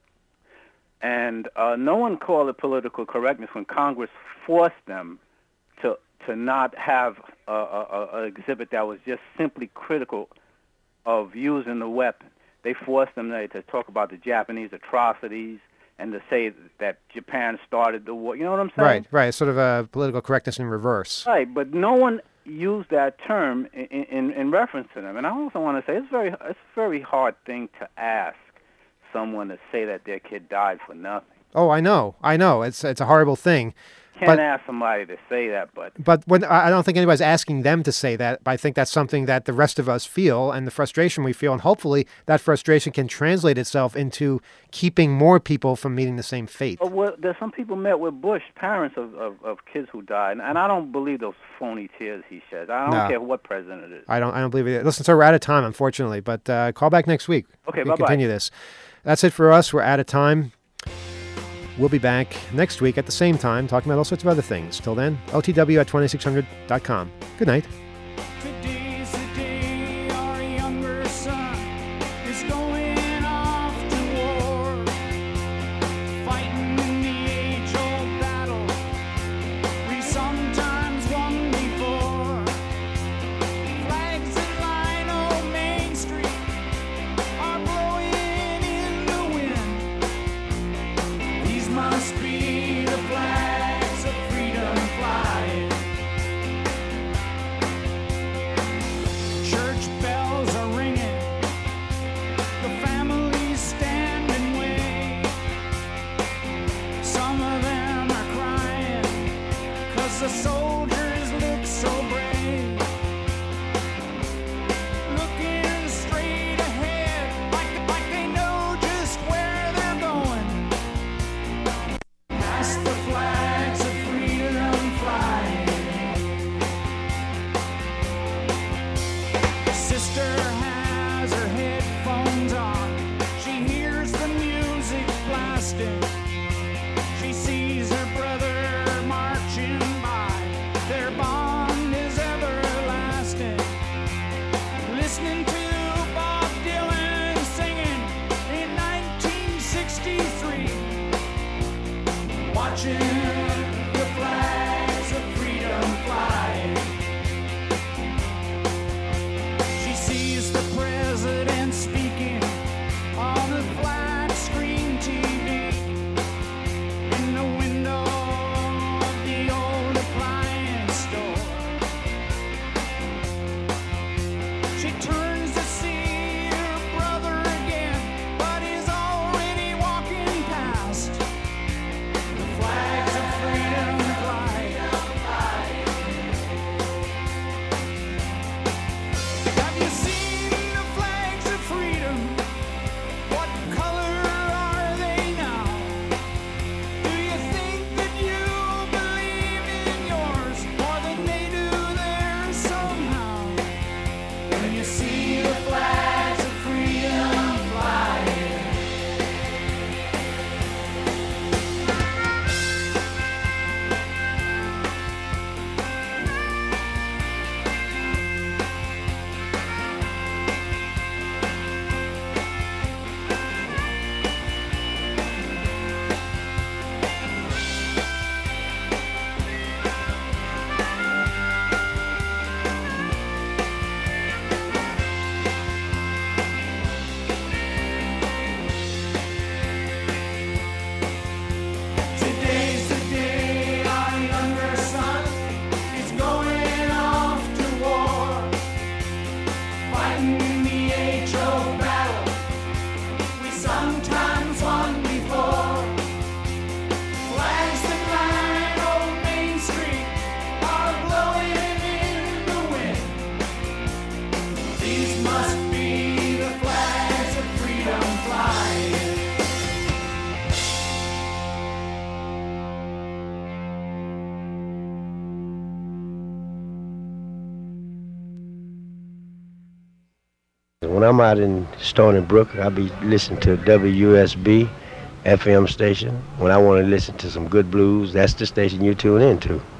And uh, no one called it political correctness when Congress forced them to to not have a, a, a exhibit that was just simply critical of using the weapon. They forced them to, to talk about the Japanese atrocities and to say that Japan started the war. You know what I'm saying? Right, right. Sort of a political correctness in reverse. Right, but no one used that term in, in, in reference to them. And I also want to say it's very it's a very hard thing to ask someone to say that their kid died for nothing. Oh, I know. I know. It's it's a horrible thing. Can't but, ask somebody to say that, but... But when I don't think anybody's asking them to say that, but I think that's something that the rest of us feel, and the frustration we feel, and hopefully that frustration can translate itself into keeping more people from meeting the same fate. Well, well, there's some people met with Bush, parents of, of, of kids who died, and I don't believe those phony tears he shed. I don't no. care what president it is. I don't I don't believe it. Listen, so we're out of time, unfortunately, but uh, call back next week. Okay, we bye-bye. Continue this. That's it for us. We're out of time. We'll be back next week at the same time talking about all sorts of other things. Till then, O T W at twenty-six hundred dot com. Good night. Today's the day our younger son is going off to war, fighting in the age-old battle we sometimes won before. Flags that line old Main Street are blowing in the wind. These must be the flags of freedom flying. Church bells are ringing, the families stand and wave. Some of them are crying, 'cause the soldiers look so brave. Looking straight ahead, like, like they know just where they're going. Past the flags of freedom flying. Sister has her headphones on. She hears the music blasting. She sees her brother marching by. Their bond is everlasting. Listening to Bob Dylan singing in nineteen sixty-three. Watching the flags of freedom flying. She sees the president speaking on a flat screen T V in the window of the old appliance store. She turns to see her brother again, but he's already walking past. The flags of freedom flying. Have you seen the flags of freedom? What color are they now? Do you think that you believe in yours more than they do theirs somehow? When you see the flags of freedom flying. Today's the day our younger son is going off to war, fighting in the age-old battle we sometimes won before. Flags that line old Main Street are blowing in the wind. These must be the flags of freedom flying. When I'm out in Stony Brook, I be listening to W S B F M station. When I want to listen to some good blues, that's the station you tune into.